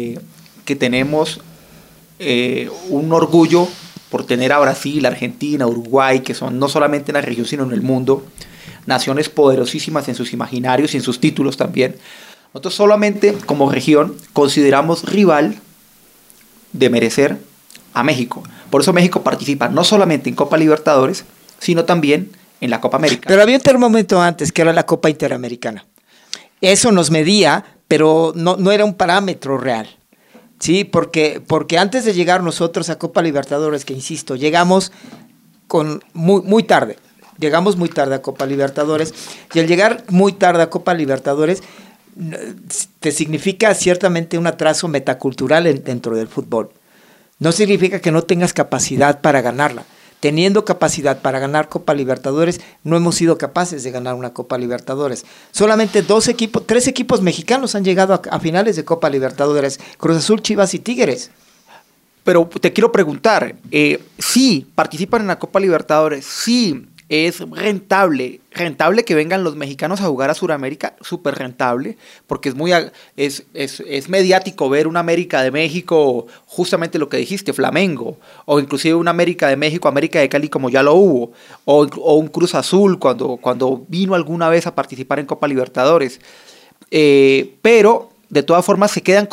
un orgullo por tener a Brasil, Argentina, Uruguay, que son no solamente en la región sino en el mundo, naciones poderosísimas en sus imaginarios y en sus títulos también, nosotros solamente como región consideramos rival de merecer a México. Por eso México participa no solamente en Copa Libertadores, sino también en la Copa América. Pero había un termómetro antes, que era la Copa Interamericana. Eso nos medía, pero no era un parámetro real. Sí, porque antes de llegar nosotros a Copa Libertadores, que insisto, llegamos muy tarde. Llegamos muy tarde a Copa Libertadores. Y al llegar muy tarde a Copa Libertadores te significa ciertamente un atraso metacultural dentro del fútbol. No significa que no tengas capacidad para ganarla. Teniendo capacidad para ganar Copa Libertadores, no hemos sido capaces de ganar una Copa Libertadores. Solamente 3 equipos mexicanos han llegado a finales de Copa Libertadores: Cruz Azul, Chivas y Tigres. Pero te quiero preguntar, sí participan en la Copa Libertadores, sí es rentable que vengan los mexicanos a jugar a Sudamérica, súper rentable, porque es mediático ver una América de México, justamente lo que dijiste, Flamengo, o inclusive una América de México, América de Cali, como ya lo hubo, o un Cruz Azul cuando vino alguna vez a participar en Copa Libertadores. Pero de todas formas se quedan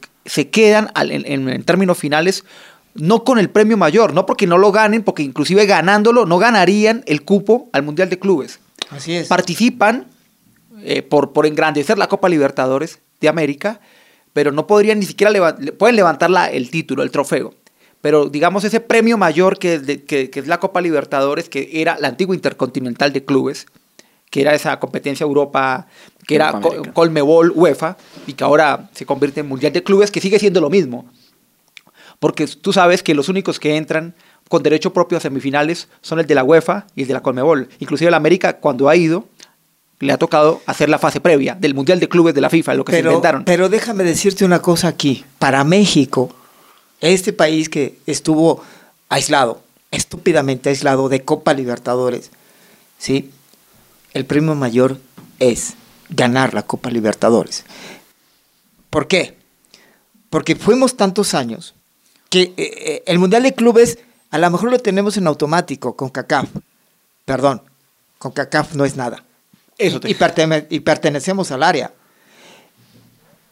en términos finales no con el premio mayor, no porque no lo ganen, porque inclusive ganándolo no ganarían el cupo al Mundial de Clubes. Así es. Participan por engrandecer la Copa Libertadores de América, pero no podrían ni siquiera pueden levantar el título, el trofeo. Pero digamos ese premio mayor que es la Copa Libertadores, que era la antigua Intercontinental de Clubes, que era esa competencia Europa, que era Conmebol, UEFA, y que ahora se convierte en Mundial de Clubes, que sigue siendo lo mismo. Porque tú sabes que los únicos que entran con derecho propio a semifinales son el de la UEFA y el de la Conmebol. Inclusive la América, cuando ha ido, le ha tocado hacer la fase previa del Mundial de Clubes de la FIFA, lo que se inventaron. Pero déjame decirte una cosa aquí. Para México, este país que estuvo aislado, estúpidamente aislado de Copa Libertadores, ¿sí? El premio mayor es ganar la Copa Libertadores. ¿Por qué? Porque fuimos tantos años que el Mundial de Clubes a lo mejor lo tenemos en automático con CONCACAF. Perdón, CONCACAF no es nada. Y pertenecemos al área.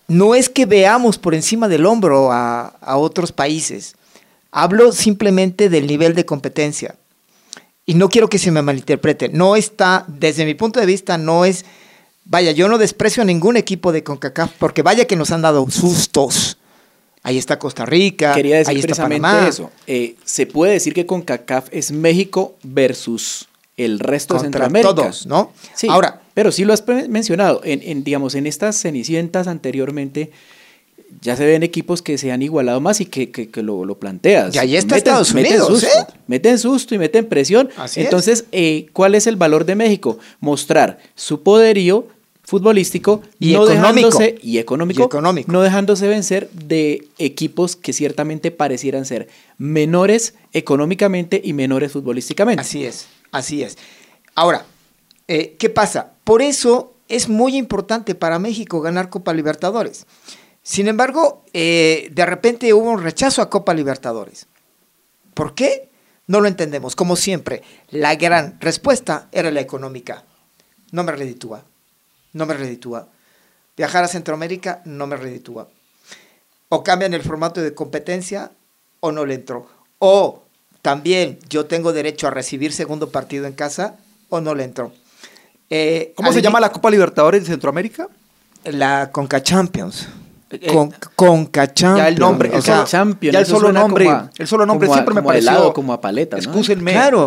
no es que veamos por encima del hombro a otros países. Hablo simplemente del nivel de competencia. Y no quiero que se me malinterprete. No está, desde mi punto de vista, no es... Vaya, yo no desprecio a ningún equipo de CONCACAF porque vaya que nos han dado sustos. Ahí está Costa Rica, quería decir ahí está precisamente Panamá. eso. Se puede decir que CONCACAF es México versus el resto de Contra Centroamérica. todos, ¿no? Sí, Ahora, pero sí lo has mencionado. Digamos, en estas cenicientas anteriormente ya se ven equipos que se han igualado más y que lo planteas. Y ahí está Estados Unidos, meten susto y meten presión. Así Entonces, ¿cuál es el valor de México? Mostrar su poderío futbolístico Y no económico. dejándose, y económico, Y económico. no dejándose vencer de equipos que ciertamente parecieran ser menores económicamente y menores futbolísticamente. Así es, así es. Ahora, ¿qué pasa? Por eso es muy importante para México ganar Copa Libertadores. Sin embargo, de repente hubo un rechazo a Copa Libertadores. ¿Por qué? No lo entendemos. Como siempre, la gran respuesta era la económica. No me reditúa. No me reditúa. Viajar a Centroamérica no me reditúa. O cambian el formato de competencia o no le entro. O también yo tengo derecho a recibir segundo partido en casa o no le entro. ¿Cómo se llama la Copa Libertadores de Centroamérica? La Conca Champions. Conca Champions. Ya el nombre, o sea, Champions, ya el eso solo suena nombre, como a- siempre me como a pareció helado, como a paleta, ¿no? Excúsenme, claro.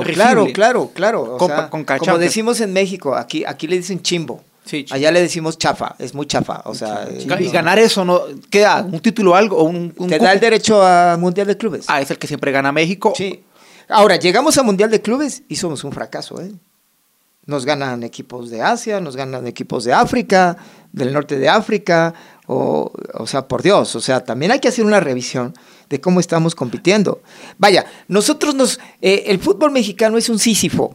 O Conca- sea, Conca como Champions. decimos en México, aquí le dicen chimbo. Sí, Allá le decimos chafa, es muy chafa. O sea, Y ganar eso, ¿no? ¿Qué da? ¿Un título o algo? ¿O un te da el derecho a Mundial de Clubes. Ah, es el que siempre gana México. Sí. Ahora, llegamos a Mundial de Clubes y somos un fracaso, ¿eh? Nos ganan equipos de Asia, nos ganan equipos de África, del norte de África, o sea, por Dios, o sea, también hay que hacer una revisión de cómo estamos compitiendo. Vaya, el fútbol mexicano es un Sísifo.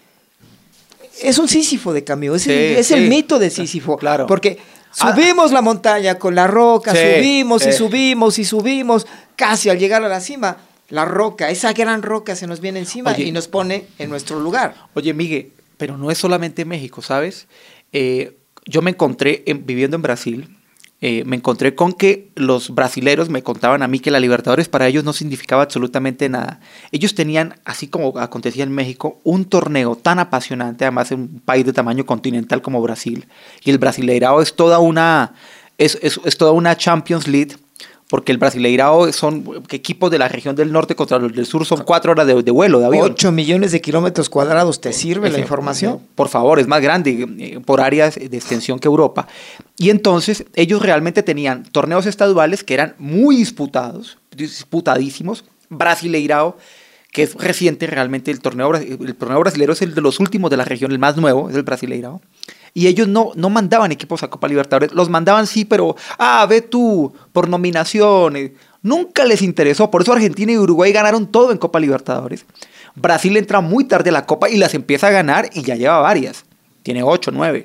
Es un Sísifo de cambio, es el mito de Sísifo. Claro. Porque subimos la montaña con la roca, subimos y subimos y subimos, casi al llegar a la cima, la roca, esa gran roca se nos viene encima y nos pone en nuestro lugar. Oye, Miguel, pero no es solamente México, ¿sabes? Yo me encontré, viviendo en Brasil, me encontré con que los brasileros me contaban a mí que la Libertadores para ellos no significaba absolutamente nada. Ellos tenían, así como acontecía en México, un torneo tan apasionante, además en un país de tamaño continental como Brasil, y el Brasileirao es toda una Champions League, porque el Brasileirao son equipos de la región del norte contra los del sur, son 4 horas de vuelo, de avión. 8 millones de kilómetros cuadrados, ¿te sirve la información? Por favor, es más grande por áreas de extensión que Europa. Y entonces ellos realmente tenían torneos estaduales que eran muy disputadísimos. Brasileirao, que es reciente realmente, el torneo brasileiro es el de los últimos de la región, el más nuevo, es el Brasileirao. Y ellos no mandaban equipos a Copa Libertadores, los mandaban sí, pero, ve tú, por nominaciones. Nunca les interesó, por eso Argentina y Uruguay ganaron todo en Copa Libertadores. Brasil entra muy tarde a la Copa y las empieza a ganar y ya lleva varias. Tiene 8, 9.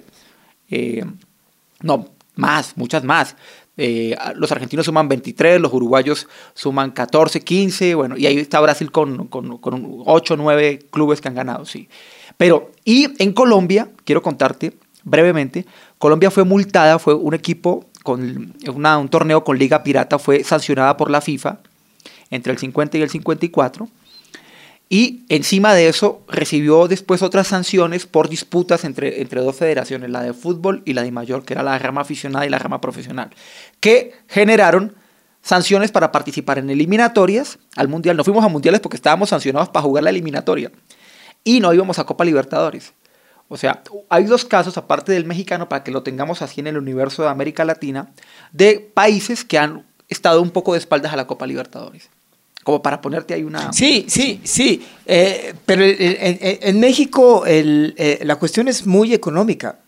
Muchas más. Los argentinos suman 23, los uruguayos suman 14, 15, bueno, y ahí está Brasil con 8, 9 clubes que han ganado, sí. Y en Colombia, quiero contarte brevemente, Colombia fue multada, fue un equipo con un torneo con Liga Pirata, fue sancionada por la FIFA entre el 50 y el 54, y encima de eso recibió después otras sanciones por disputas entre dos federaciones, la de fútbol y la de mayor, que era la rama aficionada y la rama profesional, que generaron sanciones para participar en eliminatorias al Mundial. No fuimos a Mundiales porque estábamos sancionados para jugar la eliminatoria y no íbamos a Copa Libertadores. O sea, hay dos casos, aparte del mexicano, para que lo tengamos así en el universo de América Latina, de países que han estado un poco de espaldas a la Copa Libertadores. Como para ponerte ahí una... Sí. Pero en México la cuestión es muy económica.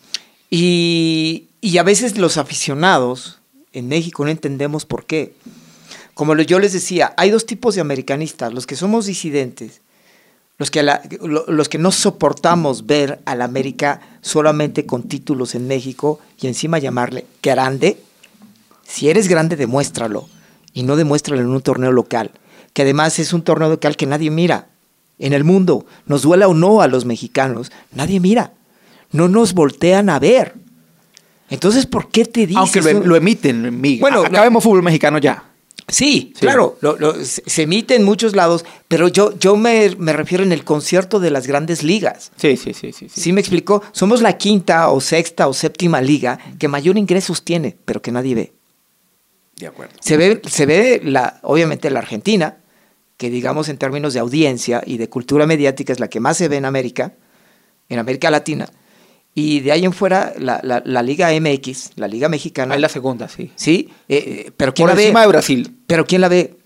Y a veces los aficionados en México no entendemos por qué. Como yo les decía, hay dos tipos de americanistas, los que somos disidentes, los que no soportamos ver a la América solamente con títulos en México y encima llamarle grande. Si eres grande, demuéstralo. Y no demuéstralo en un torneo local, que además es un torneo local que nadie mira en el mundo. Nos duela o no a los mexicanos, nadie mira. No nos voltean a ver. Entonces, ¿por qué te dices? Aunque lo emiten, Miguel. Bueno, acabemos fútbol mexicano ya. Sí, claro, se emite en muchos lados, pero yo me refiero en el concierto de las grandes ligas. Sí. ¿Sí me explicó? Somos la quinta o sexta o séptima liga que mayor ingresos tiene, pero que nadie ve. De acuerdo. Se ve obviamente la Argentina, que digamos en términos de audiencia y de cultura mediática es la que más se ve en América Latina. Y de ahí en fuera, la Liga MX, la Liga Mexicana. Es la segunda, sí. Sí, pero ¿quién Por la ve? encima de Brasil. Pero ¿quién la ve?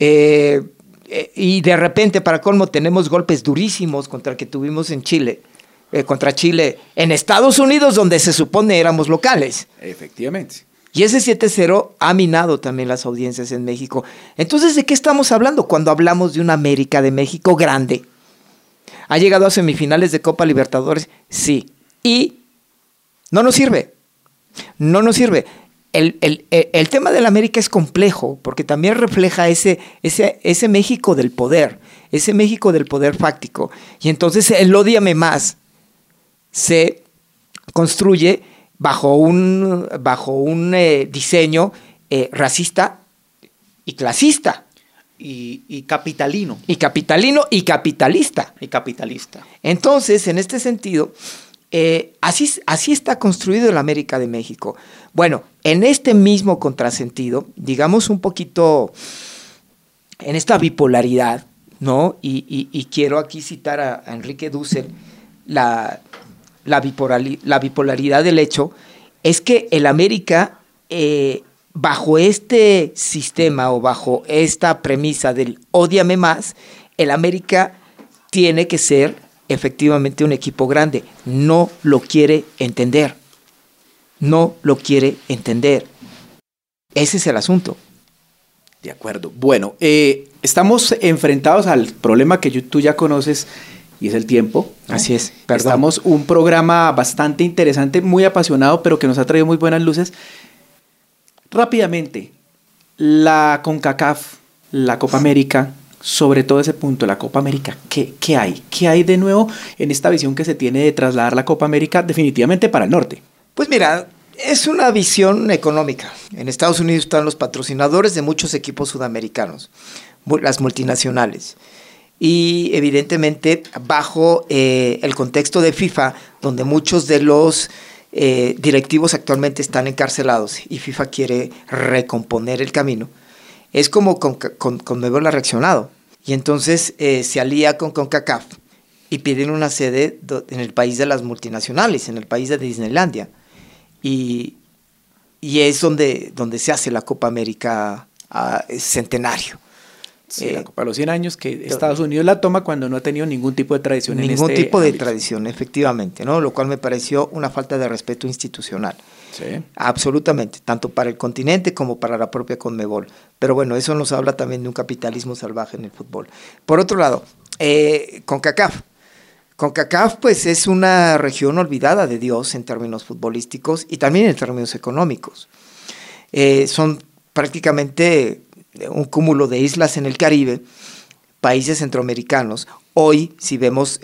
Y de repente, para colmo, tenemos golpes durísimos contra el que tuvimos en Chile. Contra Chile en Estados Unidos, donde se supone éramos locales. Efectivamente. Y ese 7-0 ha minado también las audiencias en México. Entonces, ¿de qué estamos hablando cuando hablamos de una América de México grande? ¿Ha llegado a semifinales de Copa Libertadores? Sí. Y no nos sirve. No nos sirve. El tema de la América es complejo porque también refleja ese México del poder, ese México del poder fáctico. Y entonces el ódiame más se construye bajo un diseño racista y clasista. Y capitalino. Y capitalino y capitalista. Y capitalista. Entonces, en este sentido, así está construido el América de México. Bueno, en este mismo contrasentido, digamos un poquito en esta bipolaridad, ¿no? Y quiero aquí citar a Enrique Dussel, la bipolaridad del hecho, es que el América, bajo este sistema o bajo esta premisa del ódiame más, el América tiene que ser efectivamente un equipo grande. No lo quiere entender. No lo quiere entender. Ese es el asunto. De acuerdo. Bueno, estamos enfrentados al problema que tú ya conoces y es el tiempo, ¿no? Así es. Perdón. Estamos un programa bastante interesante, muy apasionado, pero que nos ha traído muy buenas luces. Rápidamente, la CONCACAF, la Copa América, sobre todo ese punto, la Copa América, ¿qué hay? ¿Qué hay de nuevo en esta visión que se tiene de trasladar la Copa América definitivamente para el norte? Pues mira, es una visión económica. En Estados Unidos están los patrocinadores de muchos equipos sudamericanos, las multinacionales. Y evidentemente bajo el contexto de FIFA, donde muchos de los directivos actualmente están encarcelados y FIFA quiere recomponer el camino, es como Conmebol ha reaccionado. Y entonces se alía con CONCACAF y piden una sede en el país de las multinacionales, en el país de Disneylandia. Y es donde se hace la Copa América centenario. Sí, la Copa de los 100 años, que Estados Unidos la toma cuando no ha tenido ningún tipo de tradición en este Ningún tipo de ámbito. tradición, efectivamente, ¿no? Lo cual me pareció una falta de respeto institucional. Sí. Absolutamente, tanto para el continente como para la propia Conmebol. Pero bueno, eso nos habla también de un capitalismo salvaje en el fútbol. Por otro lado, CONCACAF. CONCACAF pues es una región olvidada de Dios en términos futbolísticos y también en términos económicos. Son prácticamente un cúmulo de islas en el Caribe, países centroamericanos. Hoy, si vemos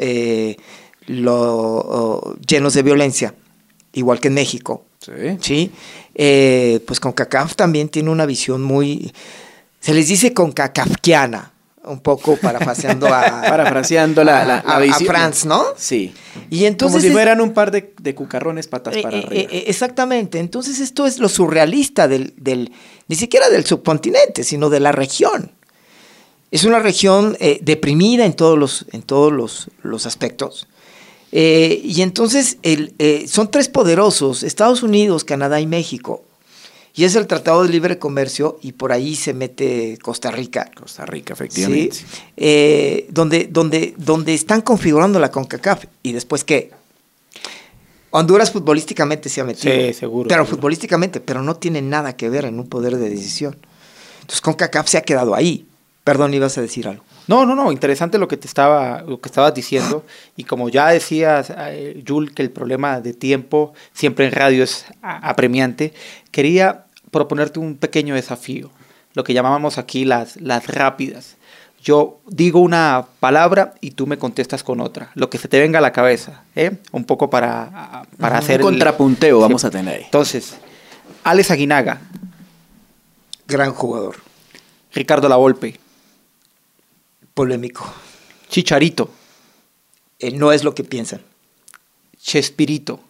llenos de violencia, igual que en México, ¿sí? Pues CONCACAF también tiene una visión muy, se les dice concacafquiana, un poco parafraseando la visión. a France, ¿no? Sí. Y entonces como si fueran un par de cucarrones patas para arriba. Exactamente. Entonces esto es lo surrealista ni siquiera del subcontinente, sino de la región. Es una región deprimida en todos los aspectos. Y entonces son tres poderosos, Estados Unidos, Canadá y México. Y es el Tratado de Libre Comercio y por ahí se mete Costa Rica. Costa Rica, efectivamente. ¿Sí? Donde están configurando la CONCACAF. ¿Y después qué? Honduras futbolísticamente se ha metido. Sí, seguro. Pero seguro. futbolísticamente, pero no tiene nada que ver en un poder de decisión. Entonces CONCACAF se ha quedado ahí. Perdón, ibas a decir algo. No, interesante lo que estabas diciendo. Y como ya decías, Jules, que el problema de tiempo siempre en radio es apremiante, quería proponerte un pequeño desafío, lo que llamábamos aquí las rápidas, Yo digo una palabra y tú me contestas con otra, lo que se te venga a la cabeza, un poco para hacer... Un contrapunteo vamos a tener ahí. Entonces, Alex Aguinaga. Gran jugador. Ricardo Lavolpe. Polémico. Chicharito. No es lo que piensan. Chespirito.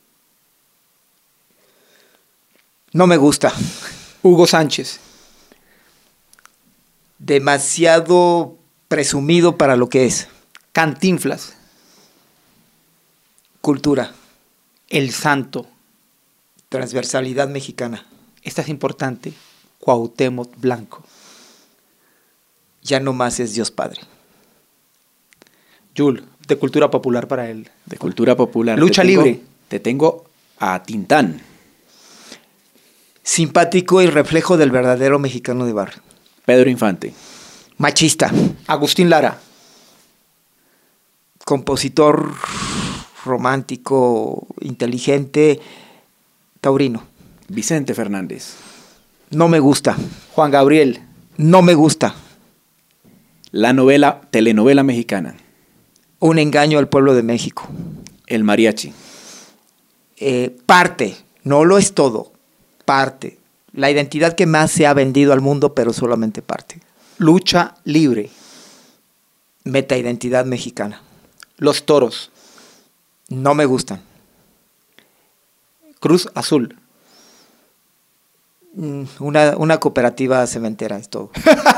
No me gusta. Hugo Sánchez. Demasiado presumido para lo que es. Cantinflas. Cultura. El Santo. Transversalidad mexicana. Esta es importante. Cuauhtémoc Blanco. Ya no más es Dios Padre. Yul, de cultura popular para él. De cultura popular. Lucha libre. Te tengo a Tintán. Simpático y reflejo del verdadero mexicano de barrio. Pedro Infante. Machista. Agustín Lara. Compositor romántico, inteligente, taurino. Vicente Fernández. No me gusta. Juan Gabriel. No me gusta. La telenovela mexicana. Un engaño al pueblo de México. El mariachi. Parte, no lo es todo, parte. La identidad que más se ha vendido al mundo, pero solamente parte. Lucha libre. Metaidentidad mexicana. Los toros. No me gustan. Cruz Azul. Una cooperativa cementera, es todo.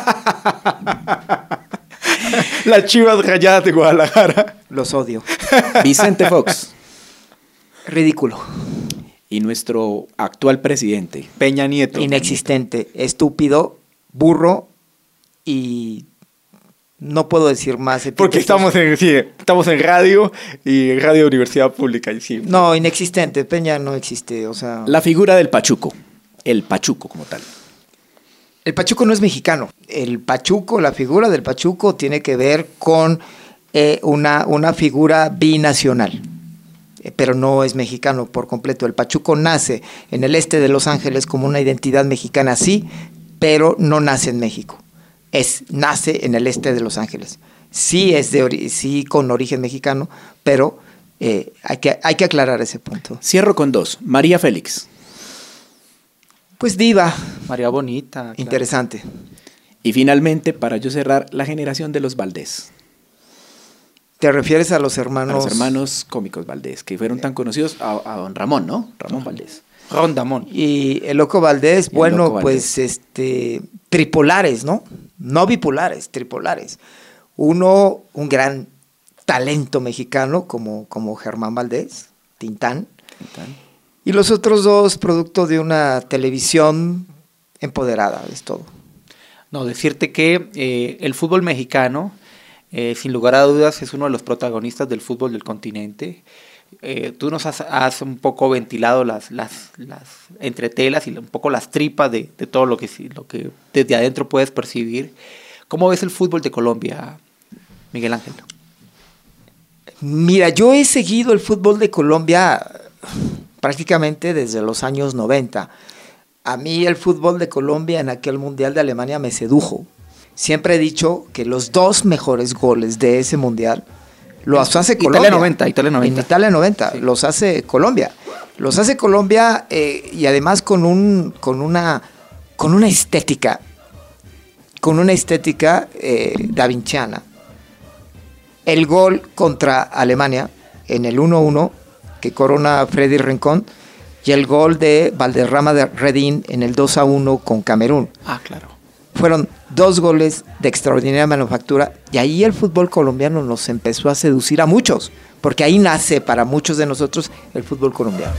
Las Chivas Rayadas de Guadalajara. Los odio. Vicente Fox. Ridículo. Y nuestro actual presidente. Peña Nieto. Inexistente, estúpido, burro y no puedo decir más. Porque estamos en radio y Radio Universidad Pública. Y sí. No, inexistente, Peña no existe, o sea... La figura del Pachuco. El Pachuco como tal. El Pachuco no es mexicano. El Pachuco, la figura del Pachuco tiene que ver con una figura binacional. Pero no es mexicano por completo. El Pachuco nace en el este de Los Ángeles como una identidad mexicana, sí, pero no nace en México. Nace en el este de Los Ángeles. Sí, sí con origen mexicano, pero hay que aclarar ese punto. Cierro con dos. María Félix. Pues diva. María Bonita. Claro. Interesante. Y finalmente, para yo cerrar, la generación de los Valdés. ¿Te refieres a los hermanos? A los hermanos cómicos Valdés, que fueron tan conocidos a don Ramón, ¿no? Ramón Valdés. Rondamón. Y el Loco Valdés, Y el Loco pues tripolares, ¿no? No bipolares, tripolares. Uno, un gran talento mexicano como Germán Valdés, Tintán. Y los otros dos, producto de una televisión empoderada, es todo. No, decirte que el fútbol mexicano, sin lugar a dudas, es uno de los protagonistas del fútbol del continente. Tú nos has un poco ventilado las entretelas y un poco las tripas de todo lo que desde adentro puedes percibir. ¿Cómo ves el fútbol de Colombia, Miguel Ángel? Mira, yo he seguido el fútbol de Colombia prácticamente desde los años 90. A mí el fútbol de Colombia en aquel Mundial de Alemania me sedujo. Siempre he dicho que los dos mejores goles de ese Mundial los hace Colombia. Italia 90. En Italia 90, sí. Los hace Colombia. Los hace Colombia y además con una estética davinciana. El gol contra Alemania en el 1-1 que corona Freddy Rincón y el gol de Valderrama de Redín en el 2-1 con Camerún. Ah, claro. Fueron dos goles de extraordinaria manufactura y ahí el fútbol colombiano nos empezó a seducir a muchos, porque ahí nace para muchos de nosotros el fútbol colombiano.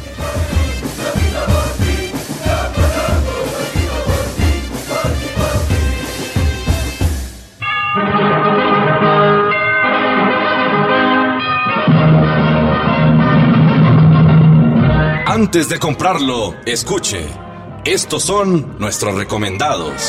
Antes de comprarlo, escuche. Estos son nuestros recomendados.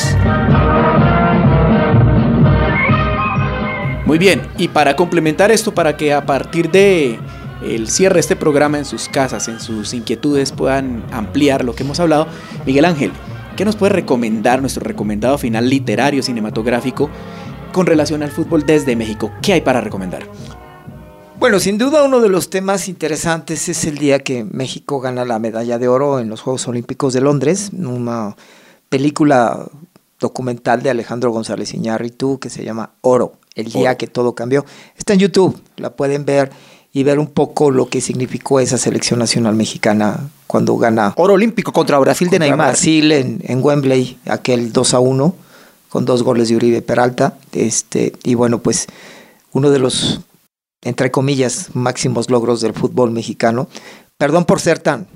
Muy bien, y para complementar esto, para que a partir de el cierre de este programa en sus casas, en sus inquietudes, puedan ampliar lo que hemos hablado, Miguel Ángel, ¿qué nos puede recomendar nuestro recomendado final literario, cinematográfico, con relación al fútbol desde México, ¿qué hay para recomendar? Bueno, sin duda uno de los temas interesantes es el día que México gana la medalla de oro en los Juegos Olímpicos de Londres, una película documental de Alejandro González Iñárritu que se llama Oro, el día que todo cambió. Está en YouTube, la pueden ver y ver un poco lo que significó esa selección nacional mexicana cuando gana Oro olímpico contra Brasil de Neymar. Brasil en Wembley, aquel 2-1 con 2 goles de Uribe Peralta. Y bueno, pues uno de los, entre comillas, máximos logros del fútbol mexicano. Perdón por ser tan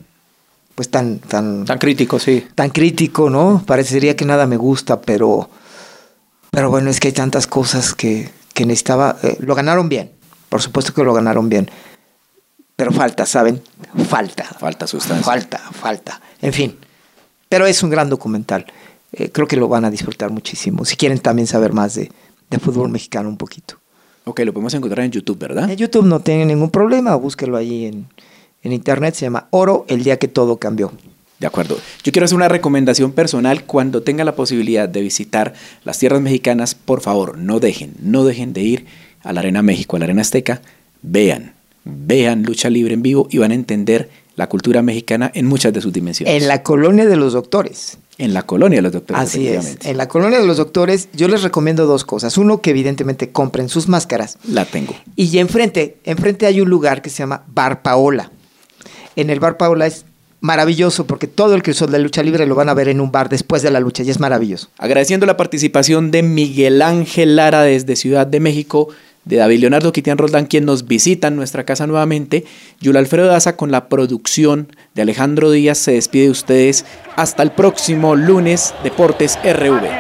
crítico, sí. Tan crítico, ¿no? Parecería que nada me gusta, pero bueno, es que hay tantas cosas que necesitaba. Lo ganaron bien, por supuesto que lo ganaron bien, pero falta, ¿saben? Falta sustancia. Falta. En fin, pero es un gran documental. Creo que lo van a disfrutar muchísimo. Si quieren también saber más de fútbol mexicano un poquito. Ok, lo podemos encontrar en YouTube, ¿verdad? En YouTube no tiene ningún problema, búsquelo ahí en internet, se llama Oro, el día que todo cambió. De acuerdo. Yo quiero hacer una recomendación personal. Cuando tengan la posibilidad de visitar las tierras mexicanas, por favor, no dejen de ir a la Arena México, a la Arena Azteca. Vean lucha libre en vivo y van a entender la cultura mexicana en muchas de sus dimensiones. En la Colonia de los Doctores. En la Colonia de los Doctores. Así es. En la Colonia de los Doctores yo les recomiendo 2 cosas. Uno, que evidentemente compren sus máscaras. La tengo. Y enfrente hay un lugar que se llama Bar Paola. En el Bar Paola es maravilloso porque todo el que usó de lucha libre lo van a ver en un bar después de la lucha y es maravilloso. Agradeciendo la participación de Miguel Ángel Lara desde Ciudad de México, de David Leonardo Quitián Roldán, quien nos visita en nuestra casa nuevamente. Yula Alfredo Daza con la producción de Alejandro Díaz se despide de ustedes. Hasta el próximo lunes, Deportes RV.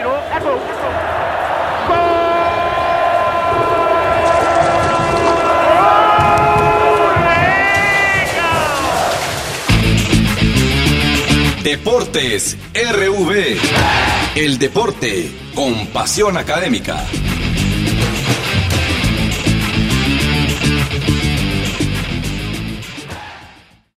Deportes RV. El deporte con pasión académica.